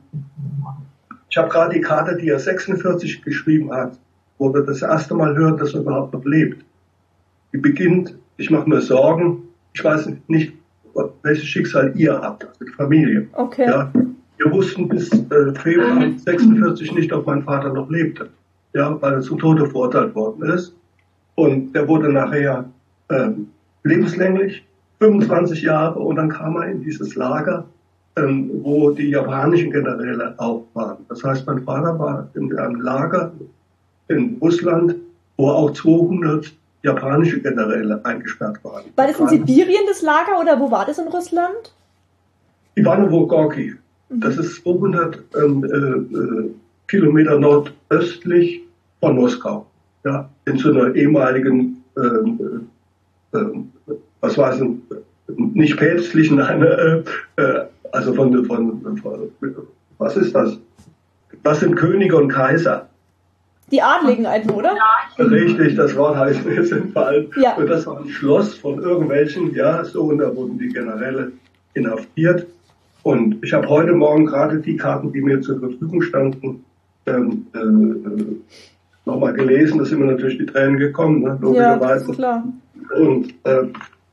Ich habe gerade die Karte, die er sechsundvierzig geschrieben hat, wo wir das erste Mal hören, dass er überhaupt noch lebt. Die beginnt, ich mache mir Sorgen, ich weiß nicht, welches Schicksal ihr habt, also die Familie. Okay. Ja. Wir wussten bis äh, Februar sechsundvierzig nicht, ob mein Vater noch lebte, ja, weil er zum Tode verurteilt worden ist. Und der wurde nachher äh, lebenslänglich, fünfundzwanzig Jahre, und dann kam er in dieses Lager, ähm, wo die japanischen Generäle auch waren. Das heißt, mein Vater war in einem Lager in Russland, wo auch zweihundert japanische Generäle eingesperrt waren. War das in Sibirien das Lager oder wo war das in Russland? Ivanovo-Gorki. Das ist zweihundert ähm, äh, Kilometer nordöstlich von Moskau. Ja, in so einer ehemaligen, ähm, äh, was war es, nicht päpstlichen, eine, äh, also von, von, von, was ist das? Das sind Könige und Kaiser. Die Adligen einfach, oder? Richtig, das Wort heißt mir jetzt entfallen. Ja. Und das war ein Schloss von irgendwelchen, ja, so, und da wurden die Generäle inhaftiert. Und ich habe heute Morgen gerade die Karten, die mir zur Verfügung standen, ähm, äh, nochmal gelesen. Da sind mir natürlich die Tränen gekommen, ne, logischerweise. Ja, klar. Und äh,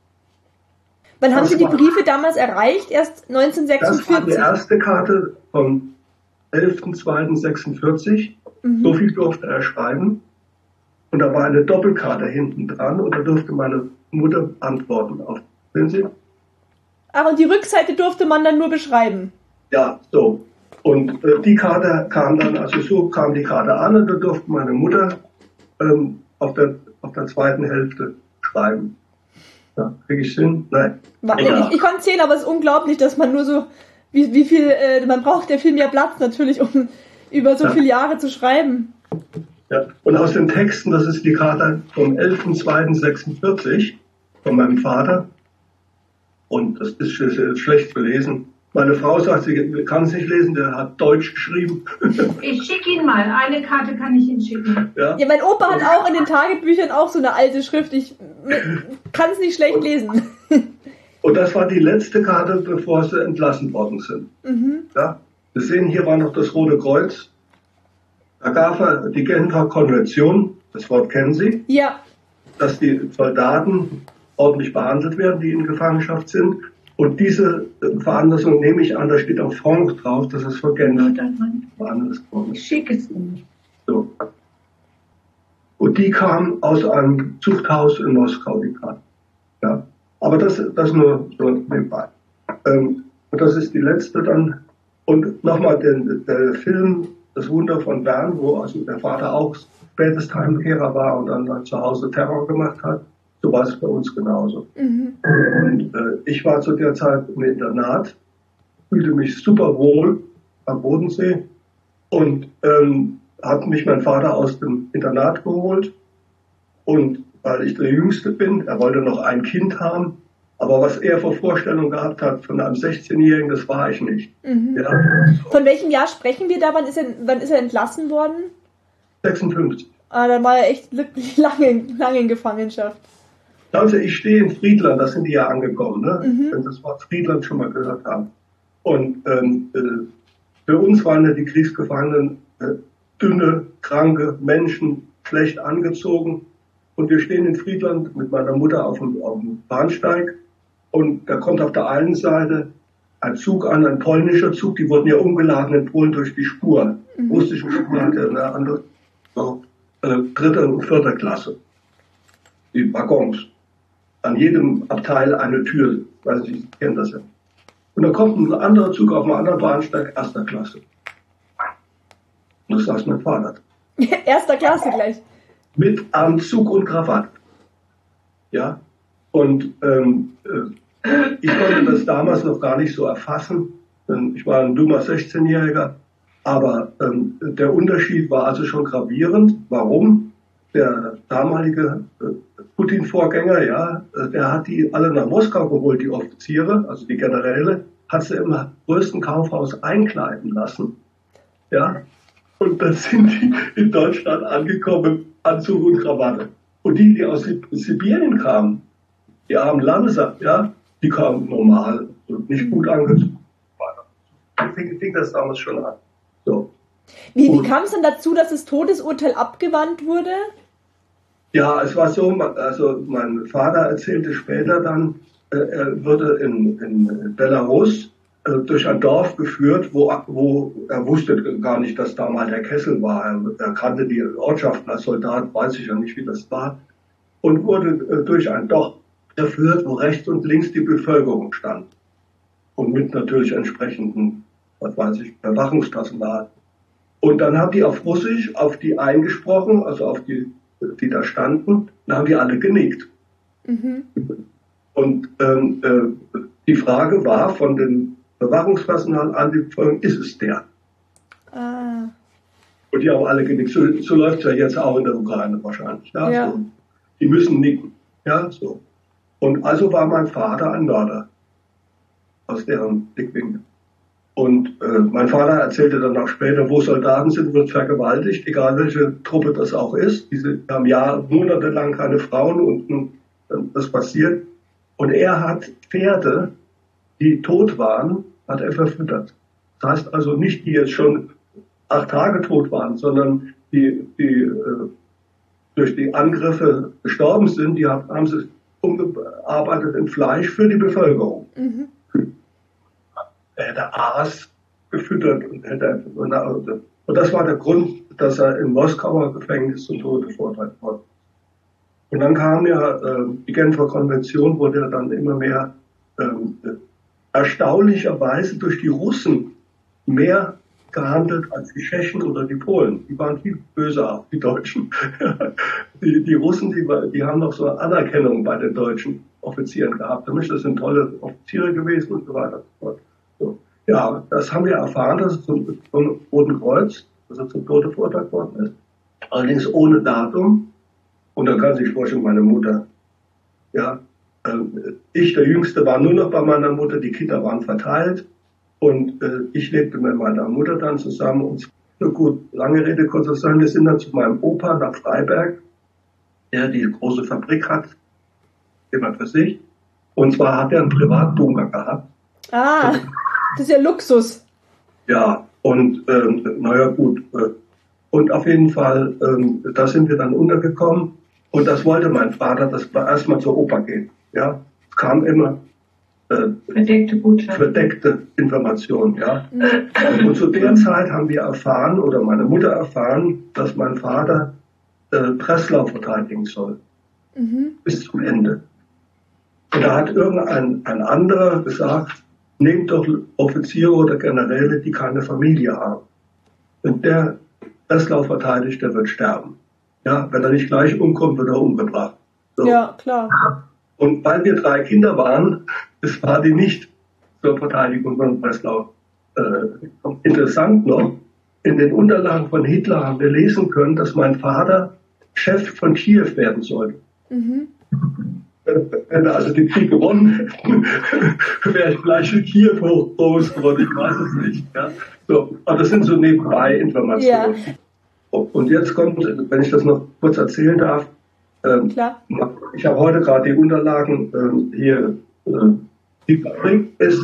wann haben Sie die Briefe damals erreicht? Erst neunzehnhundertsechsundvierzig? Das war die erste Karte vom elften zweiten sechsundvierzig. Mhm. So viel durfte er schreiben. Und da war eine Doppelkarte hinten dran und da durfte meine Mutter antworten auf. Sehen Sie? Ach, und die Rückseite durfte man dann nur beschreiben? Ja, so. Und äh, die Karte kam dann, also so kam die Karte an und da durfte meine Mutter ähm, auf, der, auf der zweiten Hälfte schreiben. Ja, kriege ich Sinn? Nein. Ja. Ich, ich konnte sehen, aber es ist unglaublich, dass man nur so, wie, wie viel, äh, man braucht ja viel mehr Platz natürlich, um über so ja. viele Jahre zu schreiben. Ja, und aus den Texten, das ist die Karte vom elfter zweiter sechsundvierzig von meinem Vater. Und das ist schlecht zu lesen. Meine Frau sagt, sie kann es nicht lesen, der hat Deutsch geschrieben. Ich schicke ihn mal, eine Karte kann ich Ihnen schicken. Ja, ja, mein Opa hat auch in den Tagebüchern auch so eine alte Schrift, ich kann es nicht schlecht und, lesen. Und das war die letzte Karte, bevor sie entlassen worden sind. Mhm. Ja, wir sehen, hier war noch das Rote Kreuz. Da gab er die Genfer Konvention, das Wort kennen Sie? Ja. Dass die Soldaten ordentlich behandelt werden, die in Gefangenschaft sind. Und diese Veranlassung nehme ich an, da steht auch Franck drauf, dass es von Genf veranlasst worden ist. Ich schicke es Ihnen. So. Und die kam aus einem Zuchthaus in Moskau, die Karte. Ja. Aber das, das nur so nebenbei. Ähm, und das ist die letzte dann. Und nochmal der, der Film Das Wunder von Bern, wo also der Vater auch spätes Heimkehrer war und dann, dann zu Hause Terror gemacht hat. So war es bei uns genauso. Mhm. Und äh, ich war zu der Zeit im Internat, fühlte mich super wohl am Bodensee und ähm, hat mich mein Vater aus dem Internat geholt. Und weil ich der Jüngste bin, er wollte noch ein Kind haben, aber was er vor Vorstellung gehabt hat von einem sechzehnjährigen, das war ich nicht. Mhm. Ja. Von welchem Jahr sprechen wir da? Wann ist er, wann ist er entlassen worden? sechsundfünfzig. Ah, dann war er echt lange, lange in Gefangenschaft. Also ich stehe in Friedland, da sind die ja angekommen, ne? Mhm. Wenn Sie das Wort Friedland schon mal gehört haben. Und ähm, äh, für uns waren ja die Kriegsgefangenen äh, dünne, kranke Menschen, schlecht angezogen. Und wir stehen in Friedland mit meiner Mutter auf dem, auf dem Bahnsteig. Und da kommt auf der einen Seite ein Zug an, ein polnischer Zug. Die wurden ja umgeladen in Polen durch die Spur. Mhm. Russische Spur hat ja eine andere, so, äh, dritte und vierte Klasse. Die Waggons. An jedem Abteil eine Tür. Weiß ich, Sie kennen das ja. Und dann kommt ein anderer Zug auf einem anderen Bahnsteig, erster Klasse. Und das saß mein Vater. Erster Klasse gleich. Mit Anzug und Krawatte. Ja. Und ähm, äh, ich konnte das damals noch gar nicht so erfassen. Denn ich war ein dummer sechzehnjähriger. Aber ähm, der Unterschied war also schon gravierend. Warum? Der damalige äh, Putin-Vorgänger, ja, der hat die alle nach Moskau geholt, die Offiziere, also die Generäle, hat sie im größten Kaufhaus einkleiden lassen. Ja. Und dann sind die in Deutschland angekommen, Anzug und Krawatte. Und die, die aus Sibirien kamen, die armen Lamser, ja, die kamen normal und nicht gut angezogen. Ich fing das damals schon an. So. Wie, wie kam es denn dazu, dass das Todesurteil abgewandt wurde? Ja, es war so, also mein Vater erzählte später dann, er wurde in, in Belarus äh, durch ein Dorf geführt, wo, wo er wusste gar nicht, dass da mal der Kessel war. Er, er kannte die Ortschaften als Soldat, weiß ich ja nicht, wie das war. Und wurde äh, durch ein Dorf geführt, wo rechts und links die Bevölkerung stand. Und mit natürlich entsprechenden, was weiß ich, Überwachungspersonal. Und dann haben die auf Russisch auf die eingesprochen, also auf die, die da standen, dann haben die alle genickt. Mhm. Und ähm, äh, die Frage war von dem Bewachungspersonal an die Bevölkerung, ist es der? Ah. Und die haben alle genickt. So, so läuft es ja jetzt auch in der Ukraine wahrscheinlich. Ja? Ja. So. Die müssen nicken. Ja, so. Und also war mein Vater ein Mörder. Aus deren Blickwinkel. Und äh, mein Vater erzählte dann auch später, wo Soldaten sind, wird vergewaltigt, egal welche Truppe das auch ist. Diese haben Jahre, monatelang keine Frauen und, und das passiert. Und er hat Pferde, die tot waren, hat er verfüttert. Das heißt also nicht, die jetzt schon acht Tage tot waren, sondern die, die äh, durch die Angriffe gestorben sind, die haben, haben sie umgearbeitet in Fleisch für die Bevölkerung. Mhm. Er hätte Aas gefüttert und hätte Und das war der Grund, dass er im Moskauer Gefängnis zum Tode verurteilt wurde. Und dann kam ja äh, die Genfer Konvention, wurde ja dann immer mehr äh, erstaunlicherweise durch die Russen mehr gehandelt als die Tschechen oder die Polen. Die waren viel böser auf die Deutschen. die, die Russen, die, die haben noch so eine Anerkennung bei den deutschen Offizieren gehabt. Das sind tolle Offiziere gewesen und so weiter. So. Ja, das haben wir erfahren, dass es zum, zum Roten Kreuz, dass er zum Tode verurteilt worden ist. Allerdings ohne Datum. Und dann kann sich vorstellen, meine Mutter. Ja, äh, ich, der Jüngste, war nur noch bei meiner Mutter. Die Kinder waren verteilt. Und äh, ich lebte mit meiner Mutter dann zusammen. Und so gut, lange Rede, kurzer Sinn, wir sind dann zu meinem Opa nach Freiberg, der die große Fabrik hat, immer für sich. Und zwar hat er einen Privatbunker gehabt. Ah, das ist ja Luxus. Ja, und ähm, naja gut. Äh, und auf jeden Fall, ähm, da sind wir dann untergekommen. Und das wollte mein Vater, dass wir erstmal zur Oper gehen. Ja, es kam immer Äh, verdeckte Botschaft. Verdeckte Informationen, ja. Und zu der Zeit haben wir erfahren, oder meine Mutter erfahren, dass mein Vater äh, Breslau verteidigen soll. Mhm. Bis zum Ende. Und da hat irgendein ein anderer gesagt, nehmt doch Offiziere oder Generäle, die keine Familie haben. Und der Breslau verteidigt, der wird sterben. Ja, wenn er nicht gleich umkommt, wird er umgebracht. So. Ja, klar. Und weil wir drei Kinder waren, es war die nicht zur Verteidigung von Breslau. Äh, interessant noch, in den Unterlagen von Hitler haben wir lesen können, dass mein Vater Chef von Kiew werden sollte. Mhm. Wenn er also den Krieg gewonnen hätte, wäre ich gleich in Kiew hochgroß worden, ich weiß es nicht. Ja. So, aber das sind so nebenbei Informationen. Ja. Und jetzt kommt, wenn ich das noch kurz erzählen darf, ähm, Klar. ich habe heute gerade die Unterlagen ähm, hier. Äh, die Fabrik ist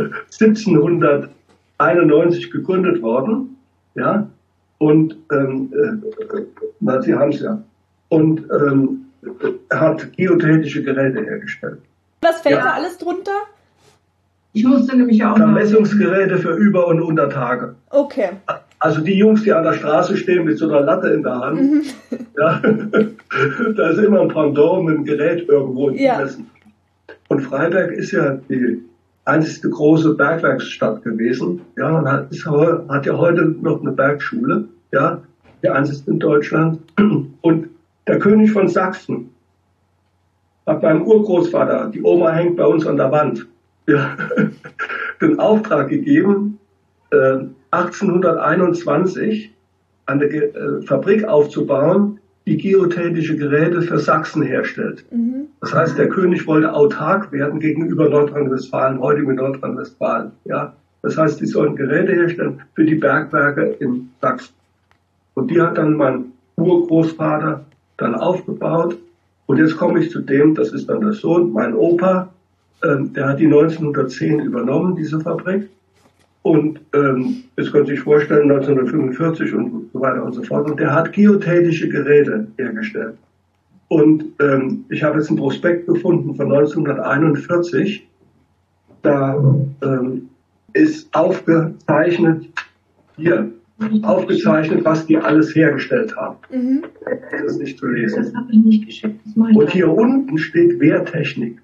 siebzehnhunderteinundneunzig gegründet worden, ja, und ähm, äh, na, Sie haben es ja, und ähm, hat geotätische Geräte hergestellt. Was fällt ja. da alles drunter? Ich musste nämlich auch Vermessungsgeräte für Über- und Untertage. Okay. Also die Jungs, die an der Straße stehen mit so einer Latte in der Hand, mhm. ja, da ist immer ein Pendant mit einem Gerät irgendwo in ja. Messen. Und Freiberg ist ja die einzige große Bergwerksstadt gewesen. Ja, und hat, ist, hat ja heute noch eine Bergschule, ja, die einzige in Deutschland. Und der König von Sachsen hat meinem Urgroßvater, die Oma hängt bei uns an der Wand, ja, den Auftrag gegeben, äh, achtzehnhunderteinundzwanzig eine äh, Fabrik aufzubauen, die geotätische Geräte für Sachsen herstellt. Mhm. Das heißt, der König wollte autark werden gegenüber Nordrhein-Westfalen, heutigen Nordrhein-Westfalen. Ja? Das heißt, die sollen Geräte herstellen für die Bergwerke in Sachsen. Und die hat dann mein Urgroßvater dann aufgebaut. Und jetzt komme ich zu dem, das ist dann der Sohn, mein Opa, ähm, der hat die neunzehnhundertzehn übernommen, diese Fabrik. Und ähm, jetzt können Sie sich vorstellen, neunzehnhundertfünfundvierzig und so weiter und so fort. Und der hat geotätische Geräte hergestellt. Und ähm, ich habe jetzt einen Prospekt gefunden von neunzehnhunderteinundvierzig. Da ähm, ist aufgezeichnet, hier, aufgezeichnet, was die alles hergestellt haben. Mhm. Das ist nicht zu lesen. Das habe ich nicht geschickt. Das meine ich. Und hier unten steht Wehrtechnik.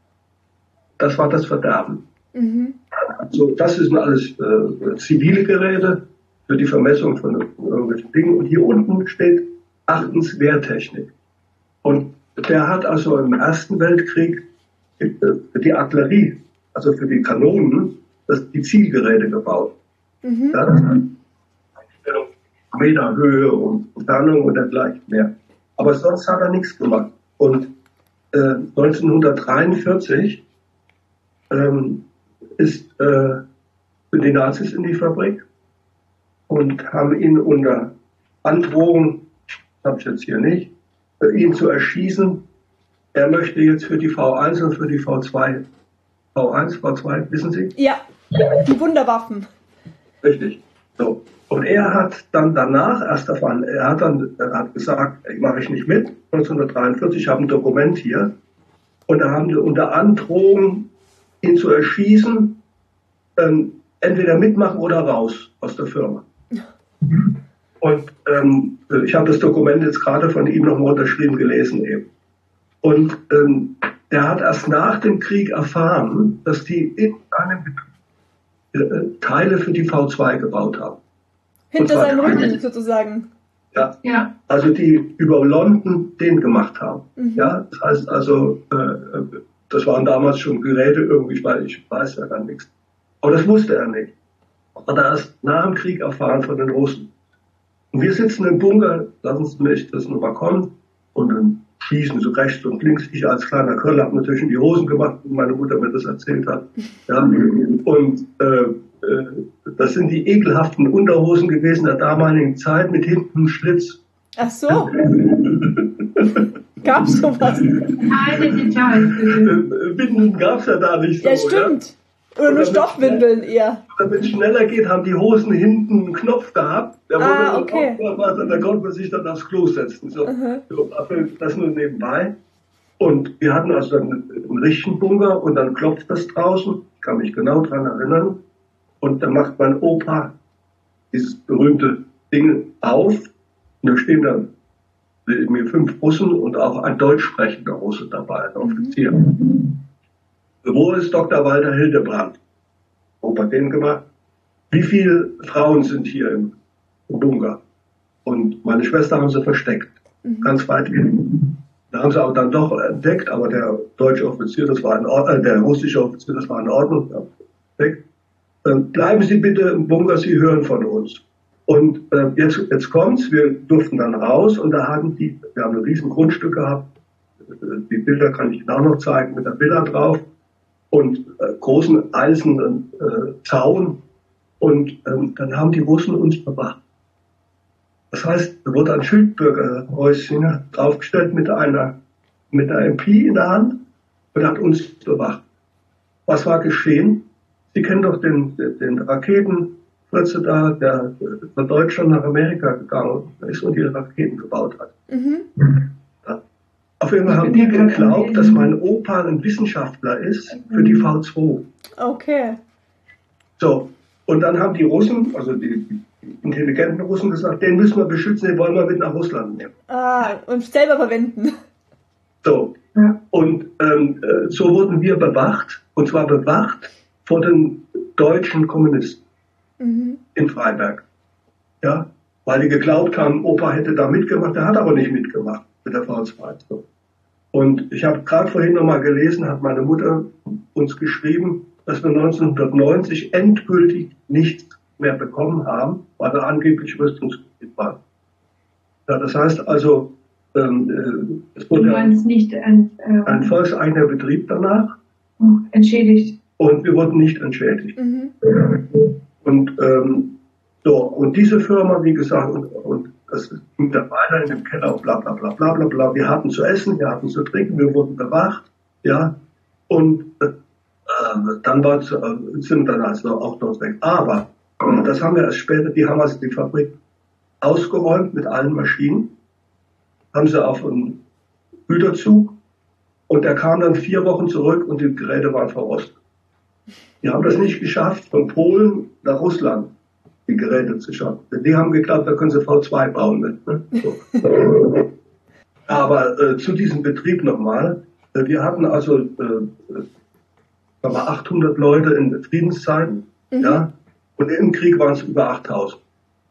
Das war das Verderben. Mhm. Also das sind alles äh, zivile Geräte für die Vermessung von irgendwelchen Dingen. Und hier unten steht achtens Wehrtechnik. Und der hat also im Ersten Weltkrieg äh, die Artillerie, also für die Kanonen, das, die Zielgeräte gebaut. Mhm. Ja, das hat Einstellung, Meter Höhe und Entfernung und dergleichen mehr. Aber sonst hat er nichts gemacht. Und äh, neunzehnhundertdreiundvierzig ähm, ist äh, sind die Nazis in die Fabrik und haben ihn unter Androhung, das habe ich jetzt hier nicht, äh, ihn zu erschießen. Er möchte jetzt für die V eins und für die V zwei, V eins, V zwei, wissen Sie? Ja, die Wunderwaffen. Richtig. So. Und er hat dann danach erst erfahren, er hat dann er hat gesagt, ich mache ich nicht mit, neunzehnhundertdreiundvierzig, ich habe ein Dokument hier. Und da haben wir unter Androhung, ihn zu erschießen, ähm, entweder mitmachen oder raus aus der Firma. Und ähm, ich habe das Dokument jetzt gerade von ihm nochmal unterschrieben gelesen eben. Und ähm, der hat erst nach dem Krieg erfahren, dass die in einem Betrieb äh, Teile für die V zwei gebaut haben. Hinter seinem Rücken sozusagen. Ja. Ja. Also die über London den gemacht haben. Mhm. Ja, das heißt also, äh, das waren damals schon Geräte irgendwie, weil ich weiß ja dann nichts. Aber das wusste er nicht. Hat er erst nach dem Krieg erfahren von den Russen. Und wir sitzen im Bunker, lassen Sie mich das nochmal kommen, und dann schießen so rechts und links. Ich als kleiner Curl habe natürlich in die Hosen gemacht, und meine Mutter mir das erzählt hat. Ja, und äh, äh, das sind die ekelhaften Unterhosen gewesen der damaligen Zeit mit hinten einem Schlitz. Ach so. Gab's sowas? Keine Details, bitte. Windeln gab's ja da nicht so. Ja, stimmt. Oder nur Stoffwindeln eher. Damit es schneller geht, haben die Hosen hinten einen Knopf gehabt. Der Ah, wurde okay. aufgemacht und da konnte man sich dann aufs Klo setzen. So, so, das nur nebenbei. Und wir hatten also dann einen richtigen Bunker und dann klopft das draußen. Ich kann mich genau dran erinnern. Und dann macht mein Opa dieses berühmte Ding auf. Und da stehen dann mir fünf Russen und auch ein deutsch sprechender Russe dabei, ein Offizier. Wo ist Doktor Walter Hildebrand? Opa den gemacht. Wie viele Frauen sind hier im, im Bunker? Und meine Schwester haben sie versteckt. Mhm. Ganz weit hinten. Da haben sie auch dann doch entdeckt, aber der deutsche Offizier, das war in Ordnung, äh, der russische Offizier, das war in Ordnung. Entdeckt. Äh, bleiben Sie bitte im Bunker, Sie hören von uns. Und äh, jetzt, jetzt kommt's, wir durften dann raus und da hatten die, wir haben ein riesen Grundstück gehabt. Die Bilder kann ich Ihnen auch noch zeigen, mit der Villa drauf. Und äh, großen eisernen äh, Zaun. Und ähm, dann haben die Russen uns bewacht. Das heißt, da wurde ein Schildbürgerhäuschen draufgestellt mit einer, mit einer M P in der Hand und hat uns bewacht. Was war geschehen? Sie kennen doch den, den Raketenfritze da, der von Deutschland nach Amerika gegangen ist und die Raketen gebaut hat. Mhm. Ja. Auf jeden Fall haben die geglaubt, dass mein Opa ein Wissenschaftler ist für die V zwei. Okay. So, und dann haben die Russen, also die, die intelligenten Russen gesagt, den müssen wir beschützen, den wollen wir mit nach Russland nehmen. Ah, und selber verwenden. So, ja. Und ähm, so wurden wir bewacht, und zwar bewacht vor den deutschen Kommunisten mhm. in Freiberg. Ja, weil die geglaubt haben, Opa hätte da mitgemacht, der hat aber nicht mitgemacht mit der V zwei. So. Und ich habe gerade vorhin nochmal gelesen, hat meine Mutter uns geschrieben, dass wir neunzehnhundertneunzig endgültig nichts mehr bekommen haben, weil wir angeblich Rüstungsgebiet waren. Ja, das heißt also, ähm, es wurde nicht, ein, äh, ein volkseigener Betrieb danach. Entschädigt. Und wir wurden nicht entschädigt. Mhm. Und ähm, so, und diese Firma, wie gesagt, und, und das ging dann weiter in dem Keller, bla bla bla bla bla bla. Wir hatten zu essen, wir hatten zu trinken, wir wurden bewacht, ja. Und äh, dann war, äh, sind dann also auch dort weg. Aber äh, das haben wir erst später, die haben also die Fabrik ausgeräumt mit allen Maschinen, haben sie auf einen Güterzug und der kam dann vier Wochen zurück und die Geräte waren verrostet. Die haben das nicht geschafft, von Polen nach Russland die Geräte zu schaffen. Die haben geglaubt, da können sie V zwei bauen mit. Ne? So. Aber äh, zu diesem Betrieb nochmal. Äh, wir hatten also äh, achthundert Leute in Friedenszeiten. Mhm. Ja? Und im Krieg waren es über achttausend.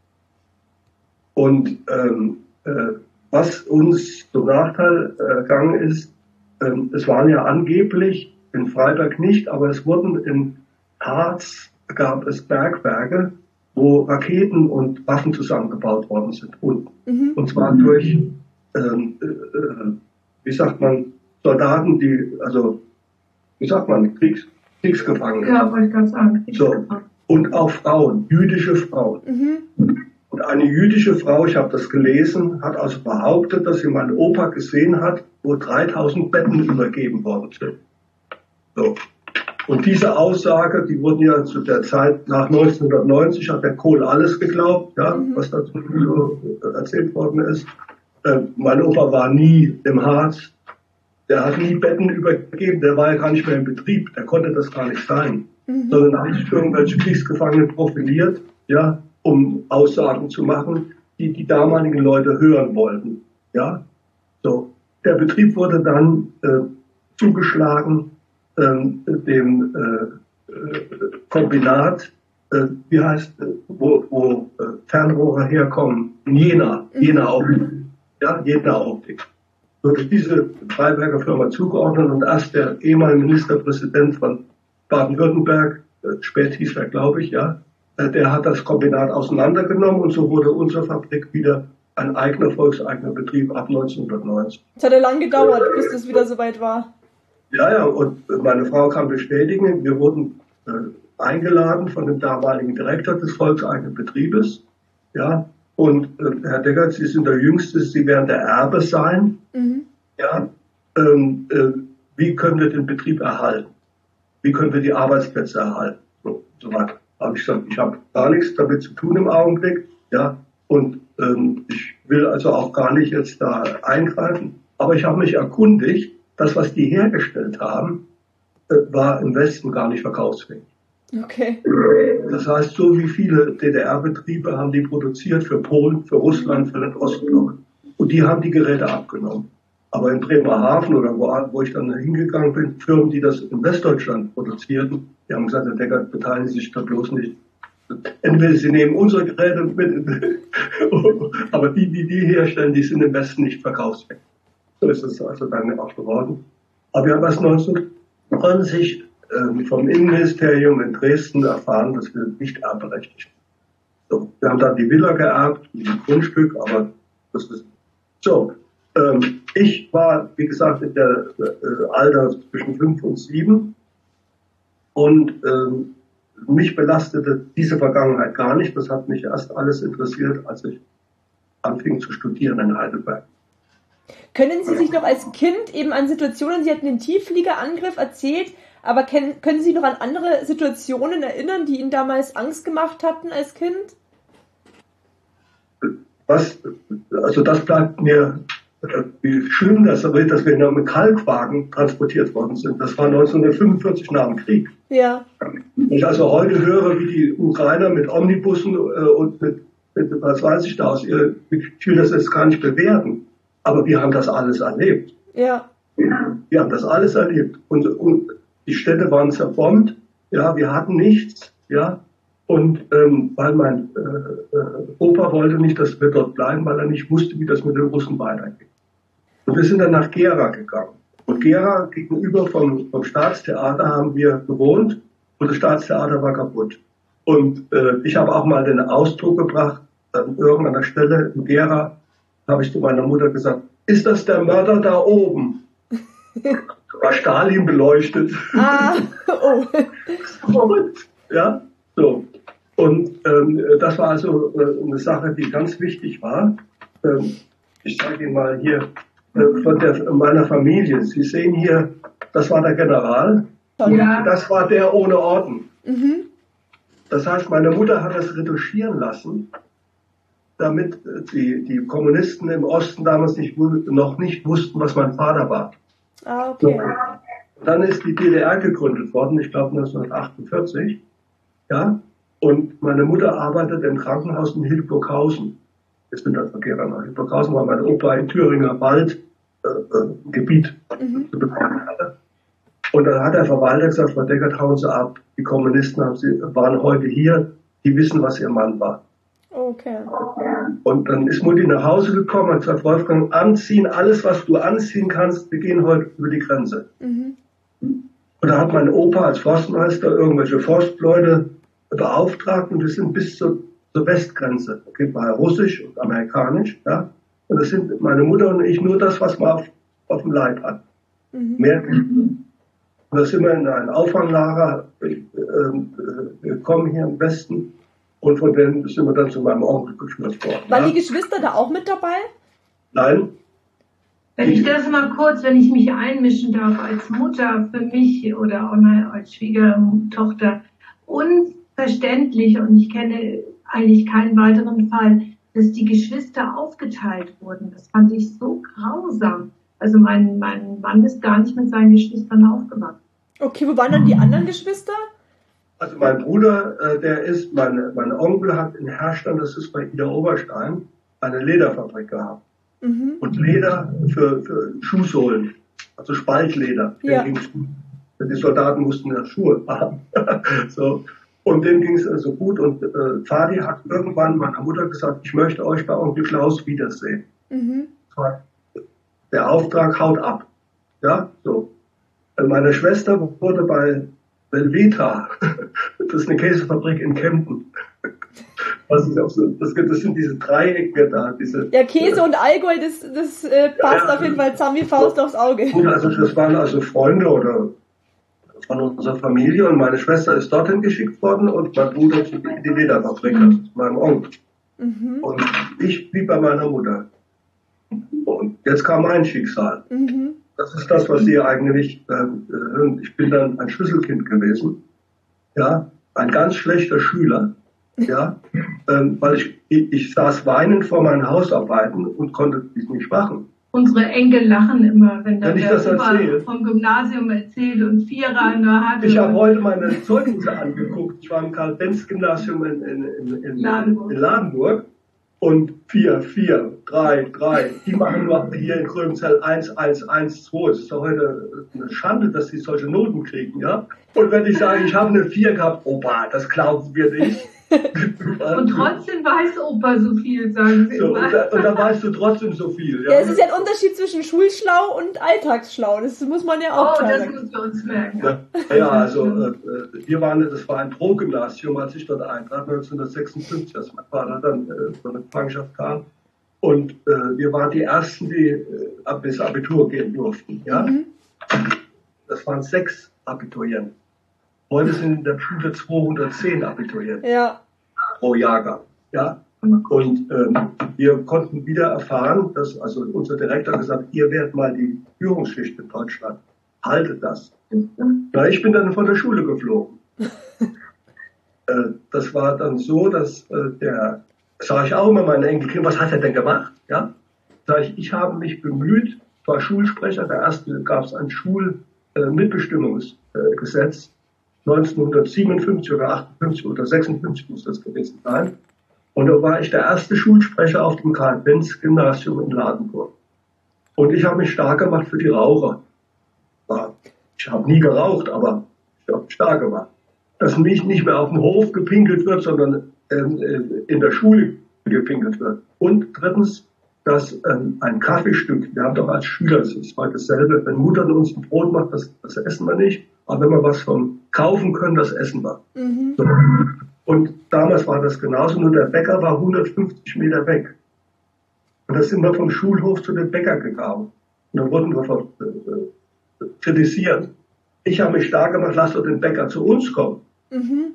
Und ähm, äh, was uns zum Nachteil äh, gegangen ist, äh, es waren ja angeblich in Freiberg nicht, aber es wurden in Harz, gab es Bergwerke, wo Raketen und Waffen zusammengebaut worden sind. Und, mhm. und zwar durch, ähm, äh, wie sagt man, Soldaten, die, also, wie sagt man, Kriegs, Kriegsgefangene. Ja, wollte ich gerade sagen. So. Und auch Frauen, jüdische Frauen. Mhm. Und eine jüdische Frau, ich habe das gelesen, hat also behauptet, dass sie meinen Opa gesehen hat, wo dreitausend Betten übergeben worden sind. So. Und diese Aussage, die wurden ja zu der Zeit nach neunzehnhundertneunzig, hat der Kohl alles geglaubt, ja, mhm. was dazu so erzählt worden ist. Äh, mein Opa war nie im Harz, der hat nie Betten übergeben, der war ja gar nicht mehr im Betrieb, der konnte das gar nicht sein. Mhm. Sondern hat sich irgendwelche Kriegsgefangene profiliert, ja, um Aussagen zu machen, die die damaligen Leute hören wollten. Ja, so. Der Betrieb wurde dann äh, zugeschlagen äh, dem äh, Kombinat, äh, wie heißt, wo, wo äh, Fernrohre herkommen, in Jena, Jena Optik. Ja, Jena Optik. Wurde diese Freiberger Firma zugeordnet und erst der ehemalige Ministerpräsident von Baden-Württemberg, äh, spät hieß er, glaube ich, ja, äh, der hat das Kombinat auseinandergenommen und so wurde unsere Fabrik wieder ein eigener, volkseigener Betrieb ab neunzehnhundertneunzig. Es hat ja lang gedauert, bis das wieder soweit war. Ja, ja, und meine Frau kann bestätigen, wir wurden äh, eingeladen von dem damaligen Direktor des volkseigenen Betriebes, ja, und äh, Herr Deckert, Sie sind der Jüngste, Sie werden der Erbe sein, mhm. ja, ähm, äh, wie können wir den Betrieb erhalten? Wie können wir die Arbeitsplätze erhalten? So, so weiter. Habe ich gesagt, ich habe gar nichts damit zu tun im Augenblick, ja, und ähm, ich will also auch gar nicht jetzt da eingreifen, aber ich habe mich erkundigt, das, was die hergestellt haben, äh, war im Westen gar nicht verkaufsfähig. Okay. Das heißt, so wie viele D D R-Betriebe haben die produziert für Polen, für Russland, für den Ostblock. Und die haben die Geräte abgenommen. Aber in Bremerhaven oder wo, wo ich dann hingegangen bin, Firmen, die das in Westdeutschland produzierten, die haben gesagt, Herr Deckert, beteiligen Sie sich da bloß nicht. Entweder Sie nehmen unsere Geräte mit, aber die, die die herstellen, die sind im Westen nicht verkaufsfähig. So ist es also dann auch geworden. Aber wir haben erst neunzehnhundertneunzig äh, vom Innenministerium in Dresden erfahren, dass wir nicht erbberechtigt sind. So, wir haben dann die Villa geerbt, ein Grundstück, aber das ist so. Ähm, ich war, wie gesagt, in der äh, Alter zwischen fünf und sieben und ähm, mich belastete diese Vergangenheit gar nicht. Das hat mich erst alles interessiert, als ich anfing zu studieren in Heidelberg. Können Sie sich noch als Kind eben an Situationen, Sie hatten den Tieffliegerangriff erzählt, aber können, können Sie sich noch an andere Situationen erinnern, die Ihnen damals Angst gemacht hatten als Kind? Was, also das bleibt mir, wie schlimm das wird, dass wir in einem Kalkwagen transportiert worden sind. Das war neunzehnhundertfünfundvierzig nach dem Krieg. Ja. Wenn ich also heute höre, wie die Ukrainer mit Omnibussen äh, und mit, mit, was weiß ich da aus, ihr, ich will das jetzt gar nicht bewerten. Aber wir haben das alles erlebt. Ja. Wir haben das alles erlebt. Und, und die Städte waren zerbombt. Ja, wir hatten nichts. Ja. Und ähm, weil mein äh, äh, Opa wollte nicht, dass wir dort bleiben, weil er nicht wusste, wie das mit den Russen weitergeht. Und wir sind dann nach Gera gegangen. Und Gera gegenüber vom, vom Staatstheater haben wir gewohnt. Und das Staatstheater war kaputt. Und äh, ich habe auch mal den Ausdruck gebracht, an irgendeiner Stelle in Gera, habe ich zu meiner Mutter gesagt, ist das der Mörder da oben? War Stalin beleuchtet. Ah, oh. Und, ja, so. Und ähm, das war also äh, eine Sache, die ganz wichtig war. Ähm, ich zeige Ihnen mal hier äh, von der, meiner Familie. Sie sehen hier, das war der General. Ja. Das war der ohne Orden. Mhm. Das heißt, meine Mutter hat das retuschieren lassen, damit die, die Kommunisten im Osten damals nicht, noch nicht wussten, was mein Vater war. Ah, okay. So. Dann ist die D D R gegründet worden, ich glaube neunzehnhundertachtundvierzig. Ja, und meine Mutter arbeitet im Krankenhaus in Hildburghausen. Wir sind dann Verkehr nach Hildburghausen, weil mein Opa in Thüringer Wald äh, äh, Gebiet Mhm. zu bekommen hatte. Und dann hat der Verwalter gesagt, Frau Deckert, hauen Sie ab. Die Kommunisten haben sie, waren heute hier, die wissen, was ihr Mann war. Okay. Und dann ist Mutti nach Hause gekommen und hat gesagt, Wolfgang, anziehen, alles, was du anziehen kannst, wir gehen heute über die Grenze. Mhm. Und da hat mein Opa als Forstmeister irgendwelche Forstleute beauftragt und wir sind bis zur, zur Westgrenze. Okay, war Russisch und Amerikanisch, ja. Und das sind meine Mutter und ich nur das, was man auf, auf dem Leib hat. Mhm. Mehr nicht. Und da sind wir in ein Auffanglager äh, äh, gekommen hier im Westen. Und von denen sind wir dann zu meinem Onkel geführt worden. Waren ja. die Geschwister da auch mit dabei? Nein. Wenn ich das mal kurz, wenn ich mich einmischen darf, als Mutter für mich oder auch als Schwiegertochter, unverständlich, und ich kenne eigentlich keinen weiteren Fall, dass die Geschwister aufgeteilt wurden. Das fand ich so grausam. Also mein, mein Mann ist gar nicht mit seinen Geschwistern aufgewachsen. Okay, wo waren dann die anderen Geschwister? Also mein Bruder, äh, der ist, mein, mein Onkel hat in Herrstein, das ist bei Ida Oberstein, eine Lederfabrik gehabt. Mhm. Und Leder für, für Schuhsohlen, also Spaltleder. Ja. Die Soldaten mussten ja Schuhe haben. So. Und dem ging es also gut. Und äh, Vati hat irgendwann meiner Mutter gesagt, ich möchte euch bei Onkel Klaus wiedersehen. Mhm. Der Auftrag haut ab. Ja, so. Meine Schwester wurde bei Velveeta, das ist eine Käsefabrik in Kempten. Was ist auch so, das, das sind diese Dreiecke da. Diese, ja, Käse und Allgäu, das, das äh, passt ja, ja, auf jeden Fall zusammen wie Faust aufs Auge. Also das waren also Freunde oder von unserer Familie und meine Schwester ist dorthin geschickt worden und mein Bruder in die Lederfabrik, also zu meinem Onkel. Mhm. Und ich blieb bei meiner Mutter. Und jetzt kam mein Schicksal. Mhm. Das ist das, was Sie eigentlich äh, hören. Ich bin dann ein Schlüsselkind gewesen. Ja, ein ganz schlechter Schüler. Ja, ähm, weil ich, ich, ich saß weinend vor meinen Hausarbeiten und konnte dies nicht machen. Unsere Enkel lachen immer, wenn wenn der vom Gymnasium erzählt und Vierer in der hatte. Ich habe heute meine Zeugnisse angeguckt. Ich war im Karl-Benz-Gymnasium in, in, in, in, Ladenburg. in Ladenburg. Und vier, vier, drei, drei, die machen nur hier in Gröbenzell eins, eins, eins, zwei. Es ist doch heute eine Schande, dass sie solche Noten kriegen, ja. Und wenn ich sage, ich habe eine vier gehabt, Opa, das glauben wir nicht. Und trotzdem weiß Opa so viel, sagen Sie so, und, da, und da weißt du trotzdem so viel. Ja, ja, es ist ja ein Unterschied zwischen schulschlau und alltagsschlau. Das muss man ja auch Oh, sagen. das müssen wir uns merken. Ja, ja also äh, wir waren, das war ein Pro-Gymnasium, als ich dort eintrat, neunzehnhundertsechsundfünfzig, als mein Vater dann äh, von der Gefangenschaft kam. Und äh, wir waren die Ersten, die äh, bis Abitur gehen durften. Ja? Mhm. Das waren sechs Abiturienten. Heute sind in der Schule zweihundertzehn Abiturienten ja. pro Jahrgang. Ja? Und ähm, wir konnten wieder erfahren, dass also unser Direktor gesagt hat, ihr werdet mal die Führungsschicht in Deutschland. Haltet das. Na, ich bin dann von der Schule geflogen. äh, das war dann so, dass äh, der, sage ich auch immer meinen Enkelkindern, was hat er denn gemacht? Ja? Sag ich, ich habe mich bemüht, ich war Schulsprecher, der erste gab es ein Schulmitbestimmungsgesetz. neunzehnhundertsiebenundfünfzig oder achtundfünfzig oder sechsundfünfzig muss das gewesen sein. Und da war ich der erste Schulsprecher auf dem Karl-Benz-Gymnasium in Ladenburg. Und ich habe mich stark gemacht für die Raucher. Ich habe nie geraucht, aber ich habe mich stark gemacht. Dass nicht, nicht mehr auf dem Hof gepinkelt wird, sondern ähm, in der Schule gepinkelt wird. Und drittens, dass ähm, ein Kaffeestück, wir haben doch als Schüler, das ist heute dasselbe, wenn Mutter uns ein Brot macht, das, das essen wir nicht. Aber wenn wir was von kaufen können, das essen wir. Mhm. So. Und damals war das genauso, nur der Bäcker war hundertfünfzig Meter weg. Und da sind wir vom Schulhof zu dem Bäcker gegangen. Und dann wurden wir von, äh, kritisiert. Ich habe mich stark gemacht, lass doch den Bäcker zu uns kommen. Mhm.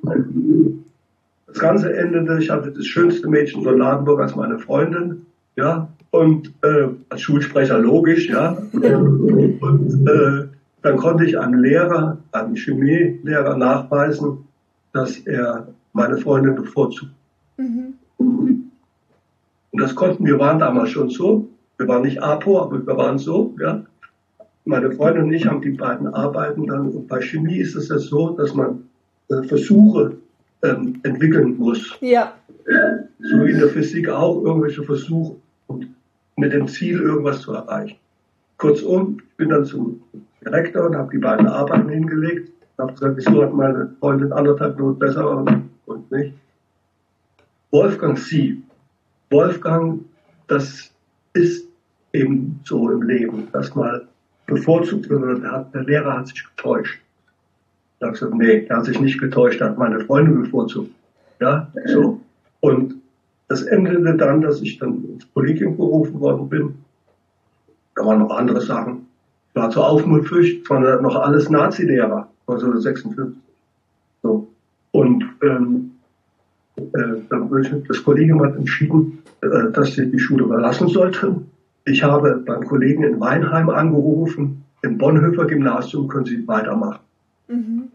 Das Ganze endete, ich hatte das schönste Mädchen von Ladenburg als meine Freundin. Ja, und äh, als Schulsprecher logisch, ja. Und, und äh, dann konnte ich einem Lehrer, einem Chemielehrer nachweisen, dass er meine Freundin bevorzugt. Mhm. Und das konnten wir, waren damals schon so. Wir waren nicht APO, aber wir waren so, ja. Meine Freundin und ich haben die beiden Arbeiten dann, und bei Chemie ist es ja so, dass man äh, Versuche ähm, entwickeln muss. Ja. So wie in der Physik auch irgendwelche Versuche und mit dem Ziel, irgendwas zu erreichen. Kurzum, ich bin dann zum Direktor und habe die beiden Arbeiten hingelegt. Ich habe gesagt, wieso hat meine Freundin anderthalb Minuten besser und, und nicht. Wolfgang Sie. Wolfgang, das ist eben so im Leben, dass mal bevorzugt wird. Der, der Lehrer hat sich getäuscht. Ich habe gesagt, nee, er hat sich nicht getäuscht, er hat meine Freundin bevorzugt. Ja, so. Und das endete dann, dass ich dann ins Kollegium berufen worden bin. Da waren noch andere Sachen. Ich war zur Aufmutpflicht, es waren noch alles Nazi-Lehrer, neunzehnhundertsechsundfünfzig. So. Und ähm, äh, dann das Kollegium hat entschieden, äh, dass sie die Schule verlassen sollten. Ich habe beim Kollegen in Weinheim angerufen, im Bonhoeffer Gymnasium können Sie weitermachen. Mhm.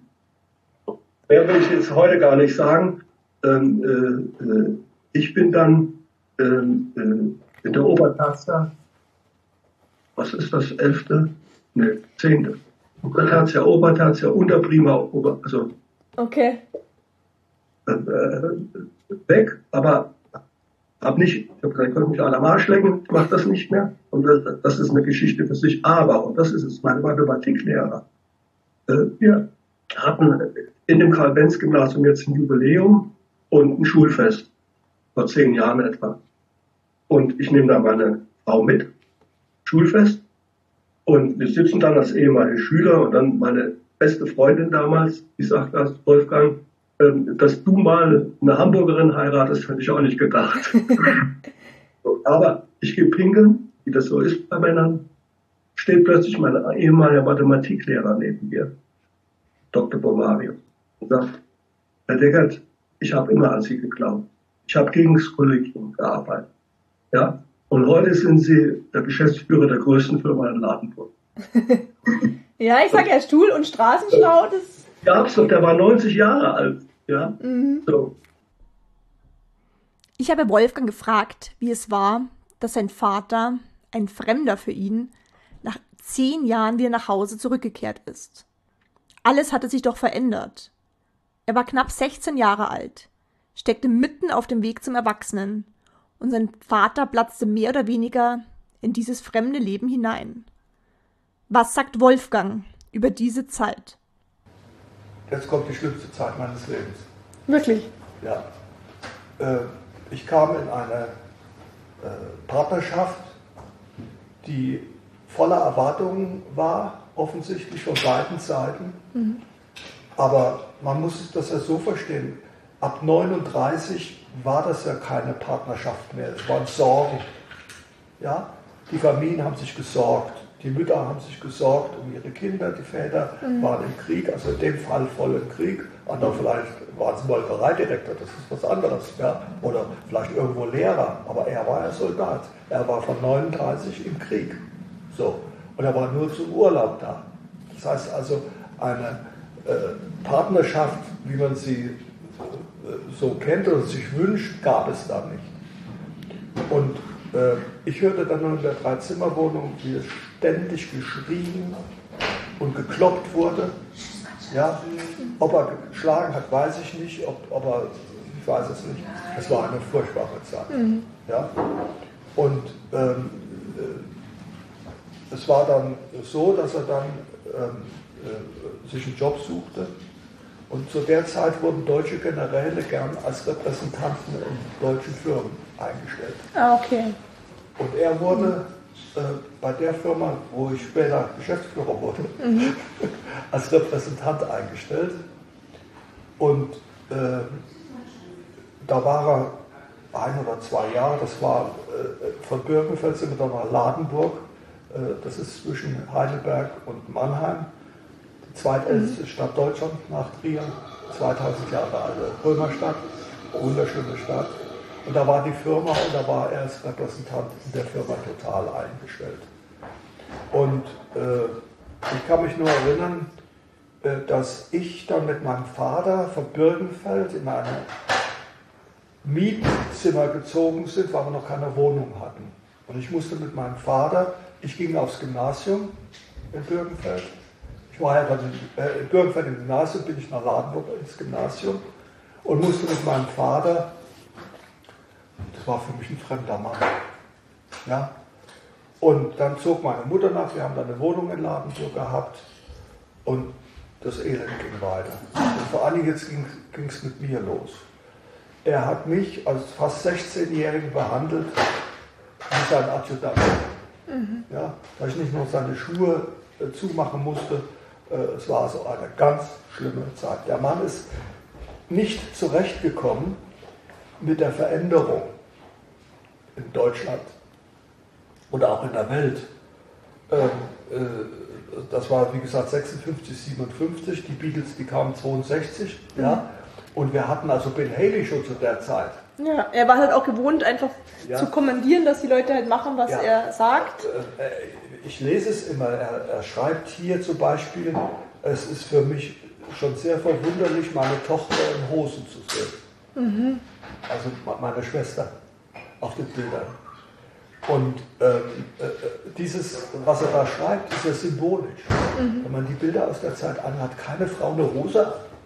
Mehr will ich jetzt heute gar nicht sagen. Ähm, äh, äh, ich bin dann ähm, äh, in der Obertertia, was ist das, elfte? Ne, zehnte. Obertertia, Obertertia, Unterprima, Ober, also Okay. Äh, weg, aber hab nicht, ich habe gesagt, ich konnte mich alle am Arsch lecken, ich mache das nicht mehr. Und das, das ist eine Geschichte für sich. Aber, und das ist es, meine Mathematiklehrer, äh, wir hatten in dem Karl-Benz-Gymnasium jetzt ein Jubiläum und ein Schulfest, vor zehn Jahren etwa. Und ich nehme da meine Frau mit, Schulfest, und wir sitzen dann als ehemalige Schüler und dann meine beste Freundin damals, die sagt, Wolfgang, dass du mal eine Hamburgerin heiratest, hätte ich auch nicht gedacht. Aber ich gehe pinkeln, wie das so ist bei Männern, steht plötzlich mein ehemaliger Mathematiklehrer neben mir, Doktor Bomario, und sagt, Herr Deckert, ich habe immer an Sie geglaubt. Ich habe gegen das Kollegium gearbeitet. Ja? Und heute sind Sie der Geschäftsführer der größten Firma in Ladenburg. Ja, ich sage ja, Stuhl- und Straßenschlau, das gab's doch, der war neunzig Jahre alt. Ja? Mhm. So. Ich habe Wolfgang gefragt, wie es war, dass sein Vater, ein Fremder für ihn, nach zehn Jahren wieder nach Hause zurückgekehrt ist. Alles hatte sich doch verändert. Er war knapp sechzehn Jahre alt, steckte mitten auf dem Weg zum Erwachsenen und sein Vater platzte mehr oder weniger in dieses fremde Leben hinein. Was sagt Wolfgang über diese Zeit? Jetzt kommt die schlimmste Zeit meines Lebens. Wirklich? Ja. Äh, ich kam in eine äh, Partnerschaft, die voller Erwartungen war, offensichtlich von beiden Seiten. Mhm. Aber man muss das ja so verstehen, ab neununddreißig war das ja keine Partnerschaft mehr, es waren Sorgen. Ja? Die Familien haben sich gesorgt. Die Mütter haben sich gesorgt um ihre Kinder, die Väter mhm. waren im Krieg, also in dem Fall voll im Krieg. Andere vielleicht waren es Molkereidirektor, das ist was anderes. Ja? Oder vielleicht irgendwo Lehrer, aber er war ja Soldat. Er war von neununddreißig im Krieg. So. Und er war nur zum Urlaub da. Das heißt also, eine äh, Partnerschaft, wie man sie äh, so kennt oder sich wünscht, gab es da nicht. Und äh, ich hörte dann nur in der Dreizimmerwohnung, wie es ständig geschrien und gekloppt wurde. Ja? Ob er geschlagen hat, weiß ich nicht, ob, ob er, ich weiß es nicht. Es war eine furchtbare Zeit. Mhm. Ja? Und ähm, äh, es war dann so, dass er dann ähm, äh, sich einen Job suchte. Und zu der Zeit wurden deutsche Generäle gern als Repräsentanten in deutschen Firmen eingestellt. Ah, okay. Und er wurde äh, bei der Firma, wo ich später Geschäftsführer wurde, mhm. als Repräsentant eingestellt. Und äh, da war er ein oder zwei Jahre, das war äh, von Birkenfeld sind wir dann nach Ladenburg, äh, das ist zwischen Heidelberg und Mannheim, die zweitälteste mhm. Stadt Deutschland nach Trier, zweitausend Jahre alte Römerstadt, wunderschöne Stadt. Und da war die Firma und da war er als Repräsentant in der Firma Total eingestellt. Und äh, ich kann mich nur erinnern, äh, dass ich dann mit meinem Vater von Birkenfeld in ein Mietzimmer gezogen sind, weil wir noch keine Wohnung hatten. Und ich musste mit meinem Vater, ich ging aufs Gymnasium in Birkenfeld. Ich war ja dann in, äh, in Birkenfeld im Gymnasium, bin ich nach Ladenburg ins Gymnasium und musste mit meinem Vater. Das war für mich ein fremder Mann. Ja? Und dann zog meine Mutter nach, wir haben dann eine Wohnung in Ladenburg gehabt und das Elend ging weiter. Und vor allen Dingen jetzt ging es mit mir los. Er hat mich als fast sechzehnjährigen behandelt wie sein Adjutant. Mhm. Ja? Weil ich nicht nur seine Schuhe äh, zumachen musste, äh, es war so eine ganz schlimme Zeit. Der Mann ist nicht zurechtgekommen mit der Veränderung in Deutschland und auch in der Welt. Ähm, äh, das war, wie gesagt, sechsundfünfzig, siebenundfünfzig, die Beatles, die kamen zweiundsechzig, mhm. ja, und wir hatten also Bill Haley schon zu der Zeit. Ja, er war halt auch gewohnt, einfach ja. zu kommandieren, dass die Leute halt machen, was ja. er sagt. Ich lese es immer, er, er schreibt hier zum Beispiel, es ist für mich schon sehr verwunderlich, meine Tochter in Hosen zu sehen. Mhm. Also meine Schwester auf den Bildern. Und ähm, äh, dieses, was er da schreibt, ist ja symbolisch. Mhm. Wenn man die Bilder aus der Zeit anhat, keine Frau eine Hose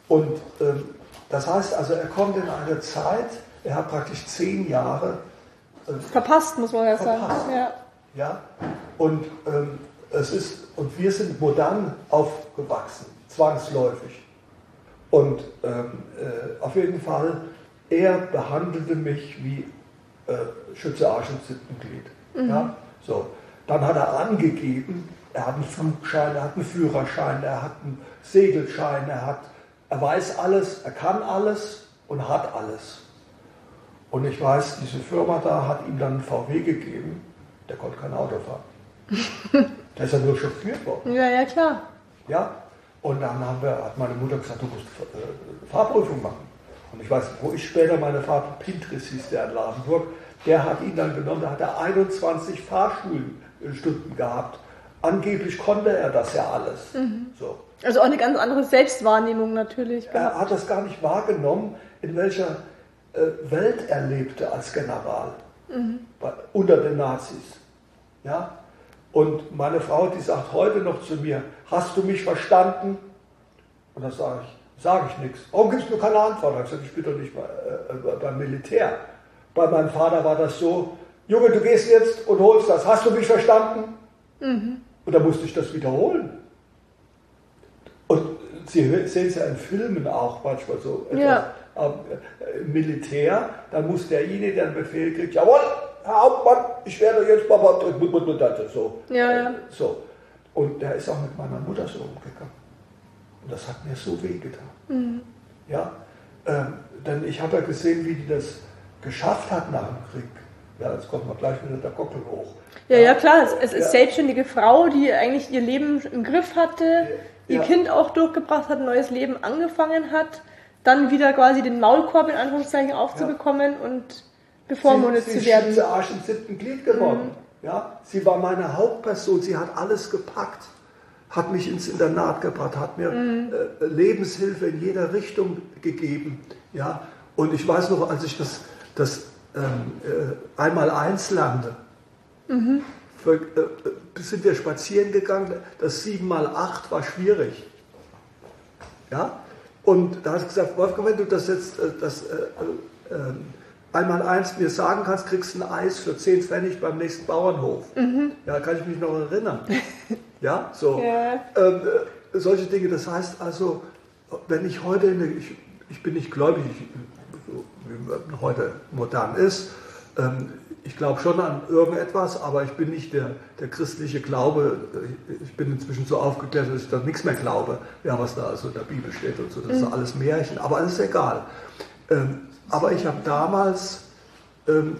Und ähm, das heißt also, er kommt in eine Zeit, er hat praktisch zehn Jahre äh, verpasst, muss man ja verpasst. sagen. Ja. Ja? Und, ähm, es ist, und wir sind modern aufgewachsen, zwangsläufig. Und ähm, äh, auf jeden Fall, er behandelte mich wie äh, Schütze, Arsch und Sittenglied. Mhm. Ja? So. Dann hat er angegeben, er hat einen Flugschein, er hat einen Führerschein, er hat einen Segelschein, er hat, er weiß alles, er kann alles und hat alles. Und ich weiß, diese Firma da hat ihm dann einen V W gegeben, der konnte kein Auto fahren. Der ist ja nur chauffiert worden. Ja, ja, klar. Ja, und dann haben wir, hat meine Mutter gesagt, du musst äh, Fahrprüfung machen. Und ich weiß, wo ich später meine Fahrt, Pinterest hieß der in Ladenburg, der hat ihn dann genommen, da hat er einundzwanzig Fahrschulstunden gehabt. Angeblich konnte er das ja alles. Mhm. So. Also auch eine ganz andere Selbstwahrnehmung natürlich gehabt. Er hat das gar nicht wahrgenommen, in welcher äh, Welt er lebte als General. Mhm. Bei, unter den Nazis. Ja? Und meine Frau, die sagt heute noch zu mir, hast du mich verstanden? Und da sage ich, sage ich nichts. Warum gibst du keine Antwort? Ich sage, ich bin doch nicht bei, äh, beim Militär. Bei meinem Vater war das so, Junge, du gehst jetzt und holst das. Hast du mich verstanden? Mhm. Und da musste ich das wiederholen. Und Sie sehen es ja in Filmen auch manchmal so. Ja. Etwas, äh, Im Militär, dann muss derjenige, der einen Befehl kriegt, jawohl, Herr Hauptmann, ich werde jetzt mal so. Ja, ja. So. Und der ist auch mit meiner Mutter so umgegangen. Und das hat mir so wehgetan. Mhm. Ja? Ähm, denn ich habe ja gesehen, wie die das geschafft hat nach dem Krieg. Ja, jetzt kommt mal gleich wieder der Gockel hoch. Ja, ja, ja klar, es, es ist ja. selbstständige Frau, die eigentlich ihr Leben im Griff hatte, ihr ja. Kind auch durchgebracht hat, ein neues Leben angefangen hat, dann wieder quasi den Maulkorb in Anführungszeichen aufzubekommen ja. und bevormundet sie, zu werden. Sie ist Arsch im siebten Glied geworden. Mhm. Ja? Sie war meine Hauptperson, sie hat alles gepackt, hat mich ins Internat gebracht, hat mir mhm. äh, Lebenshilfe in jeder Richtung gegeben. Ja? Und ich weiß noch, als ich das, das ähm, äh, einmal eins lernte, mhm. für, äh, sind wir spazieren gegangen, das sieben mal acht war schwierig. Ja? Und da hat sie gesagt, Wolfgang, wenn du das jetzt äh, das, äh, äh, einmal eins mir sagen kannst, kriegst du ein Eis für zehn Pfennig beim nächsten Bauernhof. Mhm. Ja, kann ich mich noch erinnern. Ja, so. Ja. Ähm, äh, solche Dinge, das heißt also, wenn ich heute, eine, ich, ich bin nicht gläubig, ich, so, wie man heute modern ist, ähm, ich glaube schon an irgendetwas, aber ich bin nicht der, der christliche Glaube, ich bin inzwischen so aufgeklärt, dass ich da nichts mehr glaube, ja, was da also in der Bibel steht und so, das mhm. ist alles Märchen, aber alles ist egal. Ähm, aber ich habe damals ähm,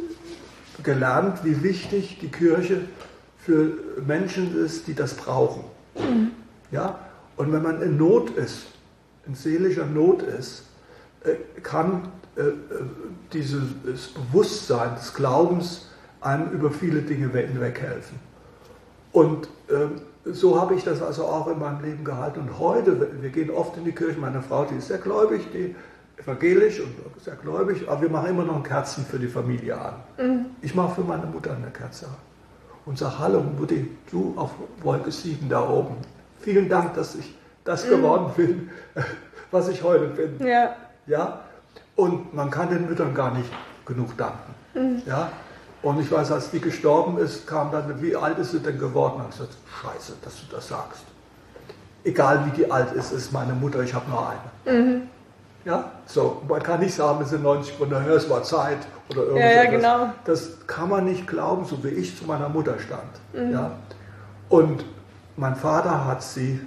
gelernt, wie wichtig die Kirche für Menschen ist, die das brauchen. Mhm. Ja? Und wenn man in Not ist, in seelischer Not ist, äh, kann äh, dieses Bewusstsein des Glaubens einem über viele Dinge hinweg helfen. Und äh, so habe ich das also auch in meinem Leben gehalten. Und heute, wir gehen oft in die Kirche, meine Frau, die ist sehr gläubig, die evangelisch und sehr gläubig, aber wir machen immer noch ein Kerzen für die Familie an. Mhm. Ich mache für meine Mutter eine Kerze an und sage, hallo Mutti, du auf Wolke sieben da oben. Vielen Dank, dass ich das mhm. geworden bin, was ich heute bin. Ja. Ja? Und man kann den Müttern gar nicht genug danken. Mhm. Ja? Und ich weiß, als die gestorben ist, kam dann, wie alt ist sie denn geworden? Und ich gesagt, scheiße, dass du das sagst. Egal wie die alt ist, ist meine Mutter, ich habe nur eine. Mhm. Ja, so, man kann nicht sagen, es sind neunzig Gründe, es war Zeit oder irgendwas. Ja, ja, genau. Das, das kann man nicht glauben, so wie ich zu meiner Mutter stand. Mhm. Ja. Und mein Vater hat sie,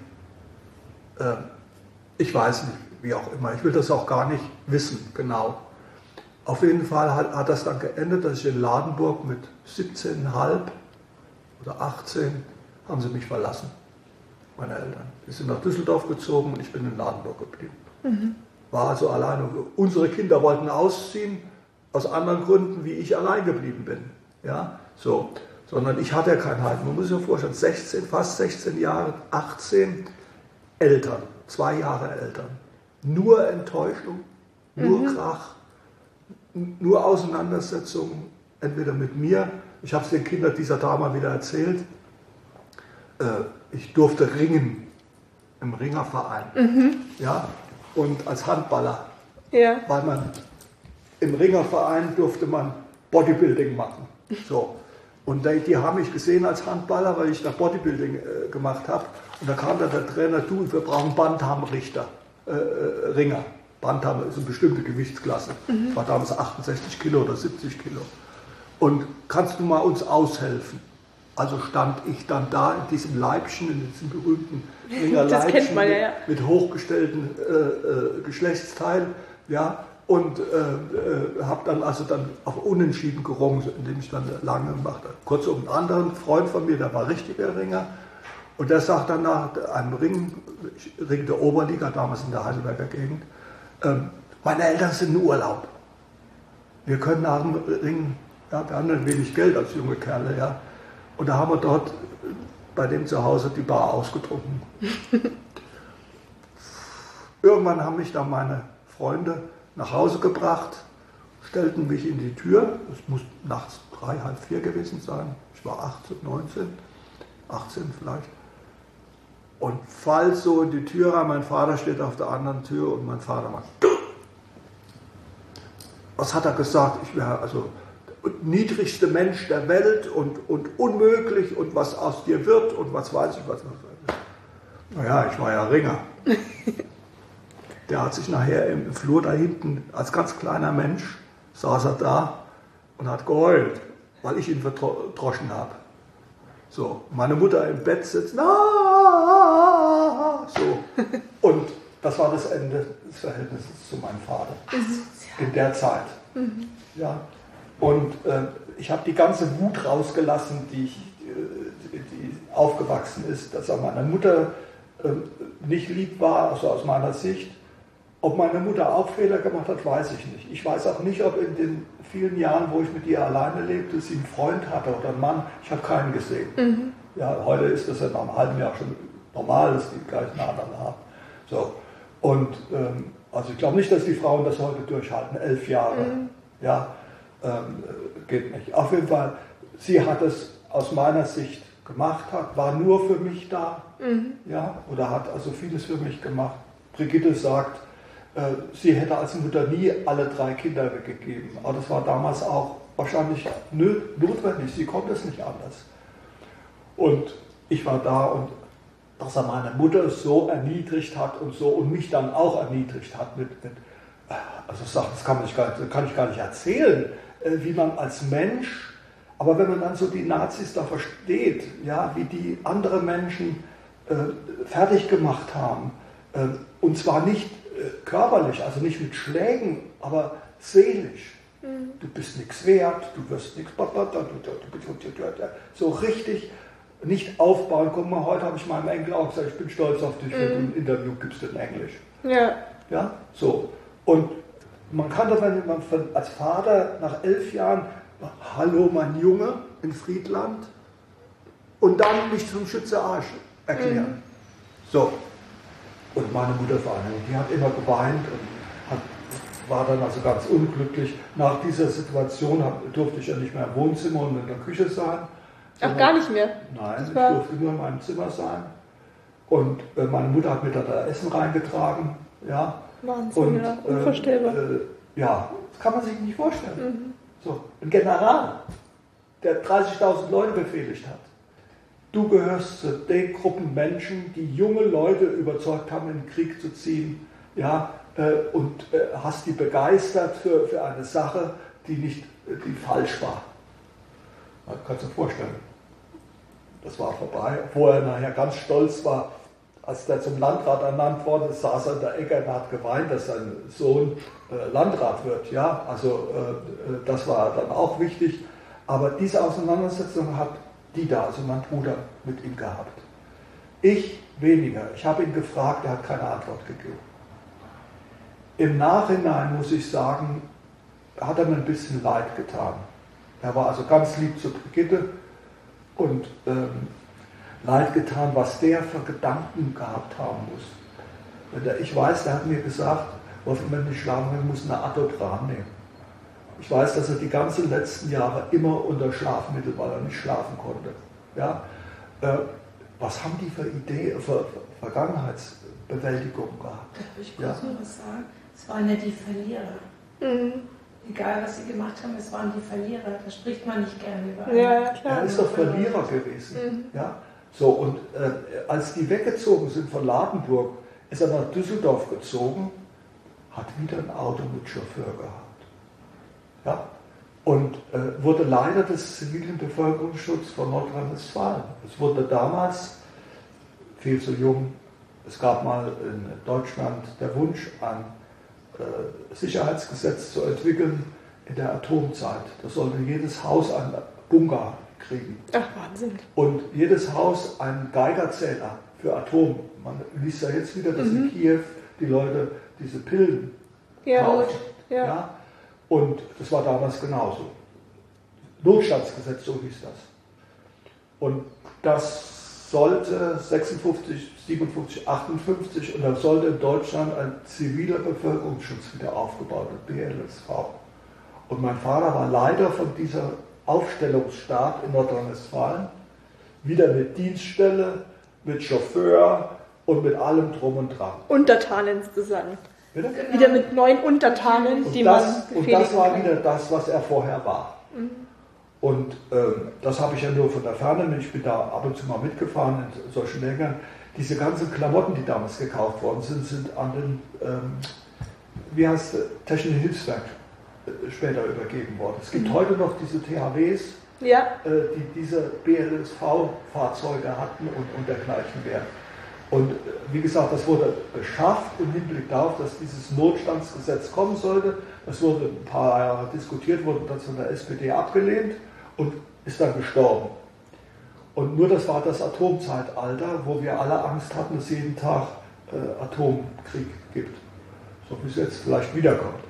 äh, ich weiß nicht, wie auch immer, ich will das auch gar nicht wissen, genau. Auf jeden Fall hat, hat das dann geendet, dass ich in Ladenburg mit siebzehn Komma fünf oder achtzehn haben sie mich verlassen, meine Eltern. Die sind nach Düsseldorf gezogen und ich bin in Ladenburg geblieben. Mhm. War also alleine. Unsere Kinder wollten ausziehen, aus anderen Gründen, wie ich allein geblieben bin. Ja, so. Sondern ich hatte ja keinen Halt. Man muss sich ja vorstellen, sechzehn, fast sechzehn Jahre, achtzehn Eltern, zwei Jahre Eltern. Nur Enttäuschung, nur mhm. Krach, nur Auseinandersetzungen, entweder mit mir, ich habe es den Kindern dieser Dame wieder erzählt, äh, ich durfte ringen im Ringerverein. Mhm. Ja, und als Handballer. Ja. Weil man im Ringerverein durfte man Bodybuilding machen. So. Und die, die haben mich gesehen als Handballer, weil ich da Bodybuilding äh, gemacht habe. Und da kam dann der Trainer, du, wir brauchen Bantam-Richter, äh, äh, Ringer. Bantam ist eine bestimmte Gewichtsklasse. Mhm. Das war damals achtundsechzig Kilo oder siebzig Kilo. Und kannst du mal uns aushelfen? Also stand ich dann da in diesem Leibchen, in diesem berühmten Ringerleibchen man, ja, ja. mit hochgestellten äh, äh, Geschlechtsteilen, ja, und äh, äh, habe dann also dann auf Unentschieden gerungen, indem ich dann lange machte. Kurzum, einen anderen Freund von mir, der war richtiger Ringer, und der sagt dann nach einem Ring, Ring der Oberliga, damals in der Heidelberger Gegend, ähm, meine Eltern sind in Urlaub. Wir können nach dem Ring, ja, wir haben ein wenig Geld als junge Kerle, ja, und da haben wir dort bei dem zu Hause die Bar ausgetrunken. Irgendwann haben mich dann meine Freunde nach Hause gebracht, stellten mich in die Tür. Es muss nachts drei, halb vier gewesen sein. Ich war achtzehn, neunzehn, achtzehn vielleicht. Und fall so in die Tür rein. Mein Vater steht auf der anderen Tür und mein Vater macht. Was hat er gesagt? Ich wäre also der niedrigste Mensch der Welt und, und unmöglich und was aus dir wird und was weiß ich was. Naja, ich war ja Ringer. Der hat sich nachher im Flur da hinten, als ganz kleiner Mensch, saß er da und hat geheult, weil ich ihn verdroschen habe. So, meine Mutter im Bett sitzt, na, so. Und das war das Ende des Verhältnisses zu meinem Vater. In der Zeit. Mhm. Ja. Und äh, ich habe die ganze Wut rausgelassen, die, ich, die, die aufgewachsen ist, dass er meiner Mutter äh, nicht lieb war, also aus meiner Sicht. Ob meine Mutter auch Fehler gemacht hat, weiß ich nicht. Ich weiß auch nicht, ob in den vielen Jahren, wo ich mit ihr alleine lebte, sie einen Freund hatte oder einen Mann. Ich habe keinen gesehen. Mhm. Ja, heute ist das ja nach einem halben Jahr schon normal, dass die gleich einen anderen haben. So. Und ähm, also ich glaube nicht, dass die Frauen das heute durchhalten. Elf Jahre. Mhm. Ja, ähm, geht nicht. Auf jeden Fall, sie hat es aus meiner Sicht gemacht, hat, war nur für mich da. Mhm. Ja, oder hat also vieles für mich gemacht. Brigitte sagt, sie hätte als Mutter nie alle drei Kinder weggegeben. Aber das war damals auch wahrscheinlich notwendig. Sie konnte es nicht anders. Und ich war da und dass er meine Mutter so erniedrigt hat und so und mich dann auch erniedrigt hat mit, mit also das kann, ich gar, kann ich gar nicht erzählen, wie man als Mensch, aber wenn man dann so die Nazis da versteht, ja, wie die andere Menschen äh, fertig gemacht haben, äh, und zwar nicht körperlich, also nicht mit Schlägen, aber seelisch. Mhm. Du bist nichts wert, du wirst nichts, so richtig nicht aufbauen. Guck mal, heute habe ich meinem Enkel auch gesagt, ich bin stolz auf dich, mhm. wenn du ein Interview gibst in Englisch. Ja. Ja, so. Und man kann doch, wenn man als Vater nach elf Jahren, hallo mein Junge in Friedland, und dann mich zum Schütze Arsch erklären. Mhm. So. Und meine Mutter vor allem, die hat immer geweint und hat, war dann also ganz unglücklich. Nach dieser Situation hab, durfte ich ja nicht mehr im Wohnzimmer und in der Küche sein. Ach, gar nicht mehr? Nein, ich durfte nur in meinem Zimmer sein. Und äh, meine Mutter hat mir dann da Essen reingetragen. Ja. Wahnsinn, und, ja, unvorstellbar. Äh, äh, ja, das kann man sich nicht vorstellen. Mhm. So, ein General, der dreißigtausend Leute befehligt hat. Du gehörst zu den Gruppen Menschen, die junge Leute überzeugt haben, in den Krieg zu ziehen, ja, äh, und äh, hast die begeistert für, für eine Sache, die nicht, die falsch war. Das kannst du dir vorstellen. Das war vorbei, obwohl er nachher ganz stolz war, als der zum Landrat ernannt wurde, saß er in der Ecke und hat geweint, dass sein Sohn äh, Landrat wird. Ja, also äh, das war dann auch wichtig. Aber diese Auseinandersetzung hat Dieter, also mein Bruder, mit ihm gehabt. Ich weniger. Ich habe ihn gefragt, er hat keine Antwort gegeben. Im Nachhinein muss ich sagen, hat er mir ein bisschen leid getan. Er war also ganz lieb zu Brigitte und ähm, leid getan, was der für Gedanken gehabt haben muss. Wenn der, ich weiß, der hat mir gesagt, Wolfgang, wenn ich schlafen will, muss eine Atopran nehmen. Ich weiß, dass er die ganzen letzten Jahre immer unter Schlafmittel, weil er nicht schlafen konnte. Ja? Äh, was haben die für Ideen, für Vergangenheitsbilder? Bewältigung gehabt. Darf ich Ja. kurz noch was sagen? Es waren ja die Verlierer. Mhm. Egal, was sie gemacht haben, es waren die Verlierer. Da spricht man nicht gerne über. Ja, ja, klar. Er ist doch Verlierer gewesen. Mhm. Ja? So, und äh, als die weggezogen sind von Ladenburg, ist er nach Düsseldorf gezogen, hat wieder ein Auto mit Chauffeur gehabt. Ja? Und äh, wurde Leiter des zivilen Bevölkerungsschutzes von Nordrhein-Westfalen. Es wurde damals, viel zu jung, es gab mal in Deutschland der Wunsch, ein äh, Sicherheitsgesetz zu entwickeln in der Atomzeit. Da sollte jedes Haus einen Bunker kriegen. Ach, Wahnsinn. Und jedes Haus einen Geigerzähler für Atom. Man liest ja jetzt wieder, dass Mhm. in Kiew die Leute diese Pillen Ja, kaufen. ja. Ja? Und das war damals genauso. Notstandsgesetz, so hieß das. Und das sollte sechsundfünfzig, siebenundfünfzig, achtundfünfzig und da sollte in Deutschland ein ziviler Bevölkerungsschutz wieder aufgebaut werden, B L S V. Und mein Vater war Leiter von dieser Aufstellungsstab in Nordrhein-Westfalen, wieder mit Dienststelle, mit Chauffeur und mit allem drum und dran. Untertanen sozusagen. Bitte? Wieder mit neuen Untertanen, Und die das, man und befehligen das war kann. wieder das, was er vorher war. Mhm. Und ähm, das habe ich ja nur von der Ferne, ich bin da ab und zu mal mitgefahren in solchen Ländern. Diese ganzen Klamotten, die damals gekauft worden sind, sind an den, ähm, wie heißt es, Technischen Hilfswerk äh, später übergeben worden. Es gibt Mhm. heute noch diese T H Ws, Ja. äh, die diese B L S V-Fahrzeuge hatten und, und dergleichen mehr. Und äh, wie gesagt, das wurde beschafft im Hinblick darauf, dass dieses Notstandsgesetz kommen sollte. Das wurde ein paar Jahre diskutiert, wurde dann von der S P D abgelehnt und ist dann gestorben. Und nur das war das Atomzeitalter, wo wir alle Angst hatten, dass es jeden Tag äh, Atomkrieg gibt. So wie es jetzt vielleicht wiederkommt.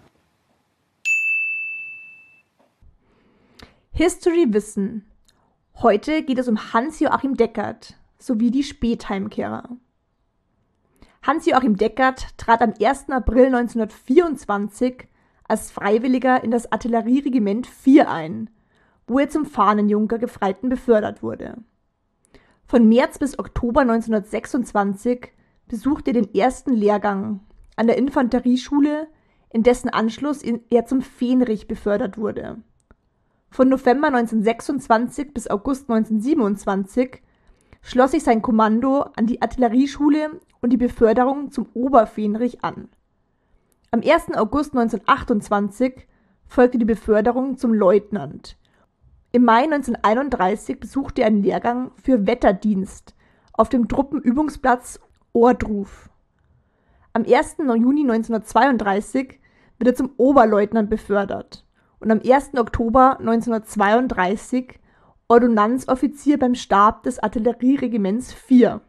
History Wissen. Heute geht es um Hans-Joachim Deckert sowie die Spätheimkehrer. Hans-Joachim Deckert trat am ersten April neunzehnhundertvierundzwanzig als Freiwilliger in das Artillerieregiment vier ein, wo er zum Fahnenjunker Gefreiten befördert wurde. Von März bis Oktober neunzehnhundertsechsundzwanzig besuchte er den ersten Lehrgang an der Infanterieschule, in dessen Anschluss er zum Fähnrich befördert wurde. Von November neunzehnhundertsechsundzwanzig bis August neunzehnhundertsiebenundzwanzig schloss sich sein Kommando an die Artillerieschule und die Beförderung zum Oberfähnrich an. Am ersten August neunzehnhundertachtundzwanzig folgte die Beförderung zum Leutnant. Im Mai neunzehnhunderteinunddreißig besuchte er einen Lehrgang für Wetterdienst auf dem Truppenübungsplatz Ohrdruf. Am ersten Juni neunzehnhundertzweiunddreißig wird er zum Oberleutnant befördert und am ersten Oktober neunzehnhundertzweiunddreißig Ordonnanzoffizier beim Stab des Artillerieregiments vier.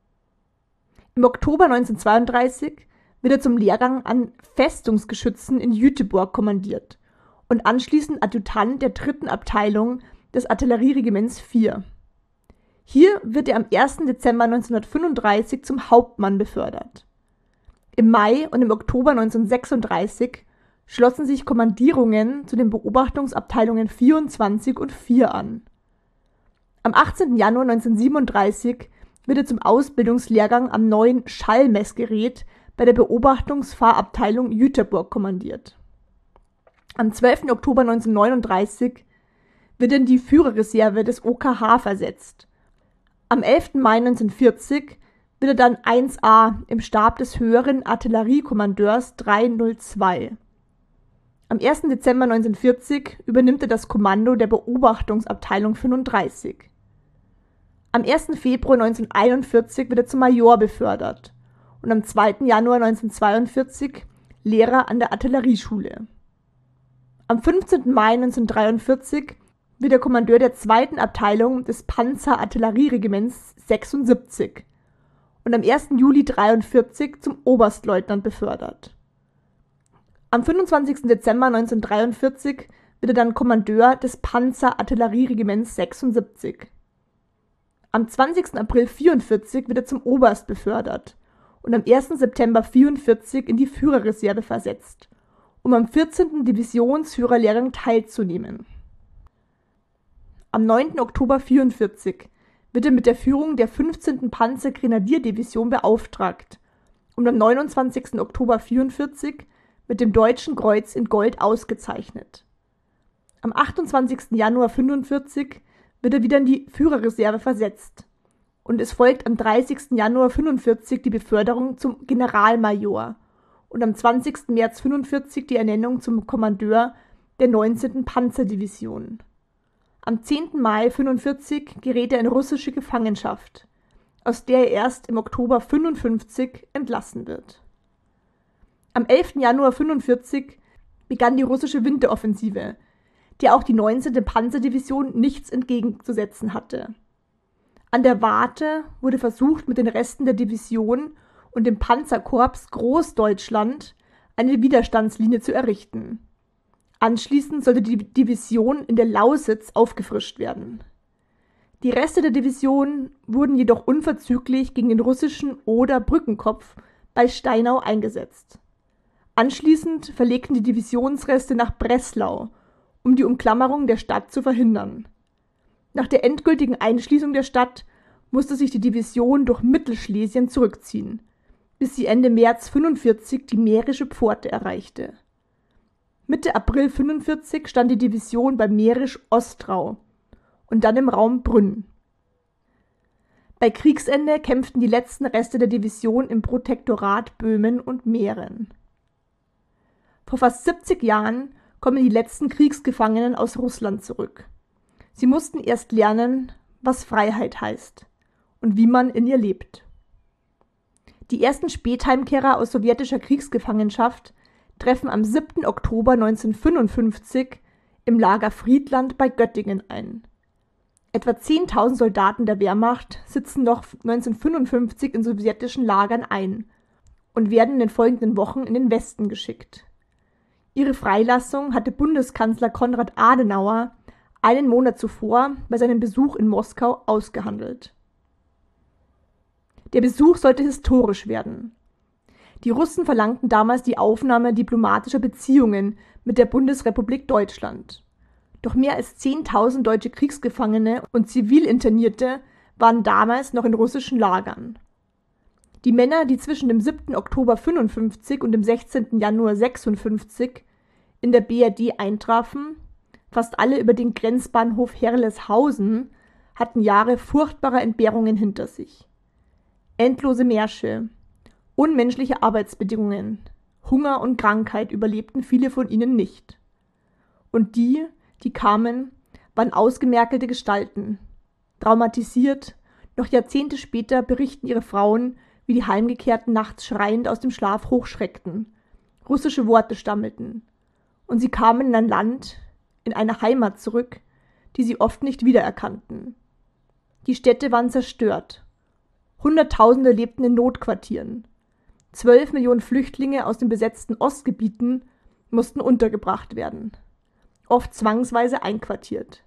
Im Oktober neunzehnhundertzweiunddreißig wird er zum Lehrgang an Festungsgeschützen in Jüterbog kommandiert und anschließend Adjutant der dritten Abteilung des Artillerieregiments vier. Hier wird er am ersten Dezember neunzehnhundertfünfunddreißig zum Hauptmann befördert. Im Mai und im Oktober neunzehnhundertsechsunddreißig schlossen sich Kommandierungen zu den Beobachtungsabteilungen vierundzwanzig und vier an. Am achtzehnten Januar neunzehnhundertsiebenunddreißig wird er zum Ausbildungslehrgang am neuen Schallmessgerät bei der Beobachtungsfahrabteilung Jüterbog kommandiert. Am zwölften Oktober neunzehnhundertneununddreißig wird er in die Führerreserve des O K H versetzt. Am elften Mai neunzehnhundertvierzig wird er dann eins a im Stab des höheren Artilleriekommandeurs dreihundertzwei. Am ersten Dezember neunzehnhundertvierzig übernimmt er das Kommando der Beobachtungsabteilung fünfunddreißig. Am ersten Februar neunzehnhunderteinundvierzig wird er zum Major befördert und am zweiten Januar neunzehnhundertzweiundvierzig Lehrer an der Artillerieschule. Am fünfzehnten Mai neunzehnhundertdreiundvierzig wird er Kommandeur der zweiten Abteilung des Panzerartillerieregiments sechsundsiebzig und am ersten Juli neunzehnhundertdreiundvierzig zum Oberstleutnant befördert. Am fünfundzwanzigsten Dezember neunzehnhundertdreiundvierzig wird er dann Kommandeur des Panzerartillerieregiments sechsundsiebzig. Am zwanzigsten April neunzehnhundertvierundvierzig wird er zum Oberst befördert und am ersten September neunzehnhundertvierundvierzig in die Führerreserve versetzt, um am vierzehnten Divisionsführerlehrgang teilzunehmen. Am neunten Oktober neunzehnhundertvierundvierzig wird er mit der Führung der fünfzehnten Panzergrenadierdivision beauftragt und am neunundzwanzigsten Oktober vierundvierzig mit dem Deutschen Kreuz in Gold ausgezeichnet. Am achtundzwanzigsten Januar fünfundvierzig wird er wieder in die Führerreserve versetzt und es folgt am dreißigsten Januar fünfundvierzig die Beförderung zum Generalmajor und am zwanzigsten März fünfundvierzig die Ernennung zum Kommandeur der neunzehnten Panzerdivision. Am zehnten Mai fünfundvierzig gerät er in russische Gefangenschaft, aus der er erst im Oktober fünfundfünfzig entlassen wird. Am elften Januar fünfundvierzig begann die russische Winteroffensive, der auch die neunzehnte Panzerdivision nichts entgegenzusetzen hatte. An der Warthe wurde versucht, mit den Resten der Division und dem Panzerkorps Großdeutschland eine Widerstandslinie zu errichten. Anschließend sollte die Division in der Lausitz aufgefrischt werden. Die Reste der Division wurden jedoch unverzüglich gegen den russischen Oder-Brückenkopf bei Steinau eingesetzt. Anschließend verlegten die Divisionsreste nach Breslau, um die Umklammerung der Stadt zu verhindern. Nach der endgültigen Einschließung der Stadt musste sich die Division durch Mittelschlesien zurückziehen, bis sie Ende März fünfundvierzig die Mährische Pforte erreichte. Mitte April fünfundvierzig stand die Division bei Mährisch-Ostrau und dann im Raum Brünn. Bei Kriegsende kämpften die letzten Reste der Division im Protektorat Böhmen und Mähren. Vor fast siebzig Jahren kommen die letzten Kriegsgefangenen aus Russland zurück. Sie mussten erst lernen, was Freiheit heißt und wie man in ihr lebt. Die ersten Spätheimkehrer aus sowjetischer Kriegsgefangenschaft treffen am siebten Oktober neunzehnhundertfünfundfünfzig im Lager Friedland bei Göttingen ein. Etwa zehntausend Soldaten der Wehrmacht sitzen noch neunzehnhundertfünfundfünfzig in sowjetischen Lagern ein und werden in den folgenden Wochen in den Westen geschickt. Ihre Freilassung hatte Bundeskanzler Konrad Adenauer einen Monat zuvor bei seinem Besuch in Moskau ausgehandelt. Der Besuch sollte historisch werden. Die Russen verlangten damals die Aufnahme diplomatischer Beziehungen mit der Bundesrepublik Deutschland. Doch mehr als zehntausend deutsche Kriegsgefangene und Zivilinternierte waren damals noch in russischen Lagern. Die Männer, die zwischen dem siebten Oktober fünfundfünfzig und dem sechzehnten Januar sechsundfünfzig in der B R D eintrafen, fast alle über den Grenzbahnhof Herleshausen, hatten Jahre furchtbarer Entbehrungen hinter sich. Endlose Märsche, unmenschliche Arbeitsbedingungen, Hunger und Krankheit überlebten viele von ihnen nicht. Und die, die kamen, waren ausgemergelte Gestalten. Traumatisiert, noch Jahrzehnte später berichten ihre Frauen, wie die Heimgekehrten nachts schreiend aus dem Schlaf hochschreckten, russische Worte stammelten. Und sie kamen in ein Land, in eine Heimat zurück, die sie oft nicht wiedererkannten. Die Städte waren zerstört. Hunderttausende lebten in Notquartieren. Zwölf Millionen Flüchtlinge aus den besetzten Ostgebieten mussten untergebracht werden, oft zwangsweise einquartiert.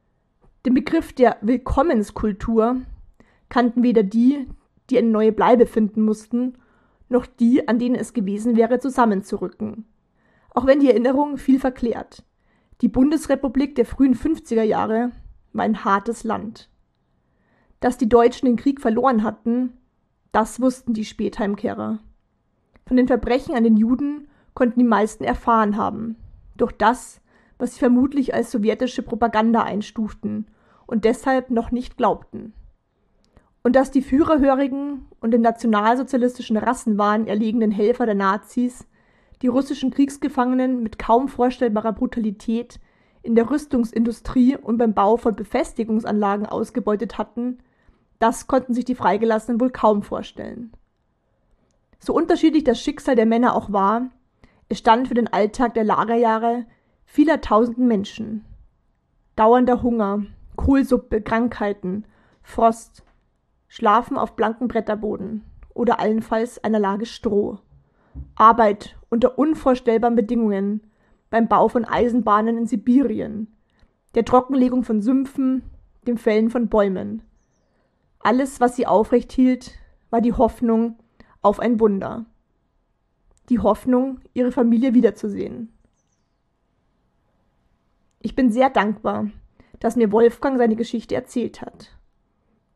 Den Begriff der Willkommenskultur kannten weder die, die eine neue Bleibe finden mussten, noch die, an denen es gewesen wäre, zusammenzurücken. Auch wenn die Erinnerung viel verklärt. Die Bundesrepublik der frühen fünfziger Jahre war ein hartes Land. Dass die Deutschen den Krieg verloren hatten, das wussten die Spätheimkehrer. Von den Verbrechen an den Juden konnten die meisten erfahren haben, durch das, was sie vermutlich als sowjetische Propaganda einstuften und deshalb noch nicht glaubten. Und dass die führerhörigen und den nationalsozialistischen Rassenwahn erlegenen Helfer der Nazis die russischen Kriegsgefangenen mit kaum vorstellbarer Brutalität in der Rüstungsindustrie und beim Bau von Befestigungsanlagen ausgebeutet hatten, das konnten sich die Freigelassenen wohl kaum vorstellen. So unterschiedlich das Schicksal der Männer auch war, es stand für den Alltag der Lagerjahre vieler tausenden Menschen. Dauernder Hunger, Kohlsuppe, Krankheiten, Frost, Schlafen auf blankem Bretterboden oder allenfalls einer Lage Stroh. Arbeit unter unvorstellbaren Bedingungen beim Bau von Eisenbahnen in Sibirien, der Trockenlegung von Sümpfen, dem Fällen von Bäumen. Alles, was sie aufrecht hielt, war die Hoffnung auf ein Wunder. Die Hoffnung, ihre Familie wiederzusehen. Ich bin sehr dankbar, dass mir Wolfgang seine Geschichte erzählt hat.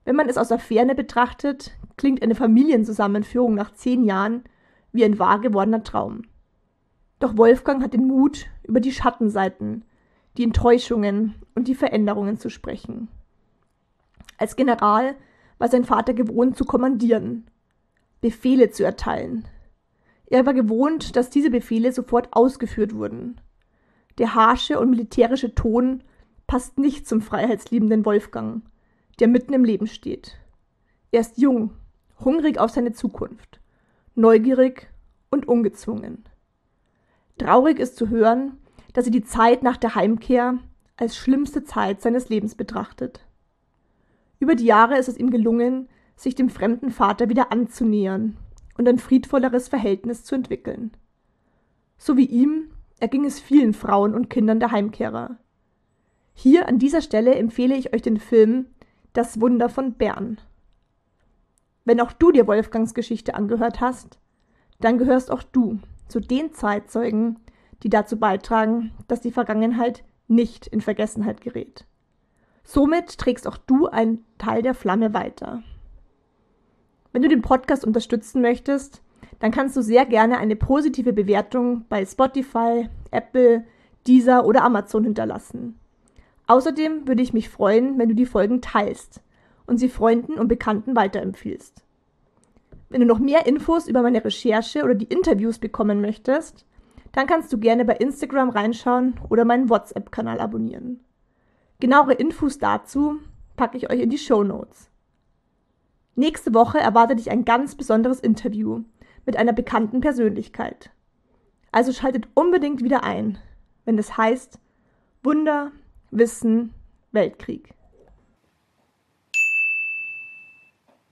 Wenn man es aus der Ferne betrachtet, klingt eine Familienzusammenführung nach zehn Jahren wie ein wahr gewordener Traum. Doch Wolfgang hat den Mut, über die Schattenseiten, die Enttäuschungen und die Veränderungen zu sprechen. Als General war sein Vater gewohnt zu kommandieren, Befehle zu erteilen. Er war gewohnt, dass diese Befehle sofort ausgeführt wurden. Der harsche und militärische Ton passt nicht zum freiheitsliebenden Wolfgang, der mitten im Leben steht. Er ist jung, hungrig auf seine Zukunft, neugierig und ungezwungen. Traurig ist zu hören, dass er die Zeit nach der Heimkehr als schlimmste Zeit seines Lebens betrachtet. Über die Jahre ist es ihm gelungen, sich dem fremden Vater wieder anzunähern und ein friedvolleres Verhältnis zu entwickeln. So wie ihm erging es vielen Frauen und Kindern der Heimkehrer. Hier an dieser Stelle empfehle ich euch den Film Das Wunder von Bern. Wenn auch du dir Wolfgangs Geschichte angehört hast, dann gehörst auch du zu den Zeitzeugen, die dazu beitragen, dass die Vergangenheit nicht in Vergessenheit gerät. Somit trägst auch du einen Teil der Flamme weiter. Wenn du den Podcast unterstützen möchtest, dann kannst du sehr gerne eine positive Bewertung bei Spotify, Apple, Deezer oder Amazon hinterlassen. Außerdem würde ich mich freuen, wenn du die Folgen teilst und sie Freunden und Bekannten weiterempfiehlst. Wenn du noch mehr Infos über meine Recherche oder die Interviews bekommen möchtest, dann kannst du gerne bei Instagram reinschauen oder meinen WhatsApp-Kanal abonnieren. Genauere Infos dazu packe ich euch in die Shownotes. Nächste Woche erwartet dich ein ganz besonderes Interview mit einer bekannten Persönlichkeit. Also schaltet unbedingt wieder ein, wenn es heißt Wunder, Wissen, Weltkrieg.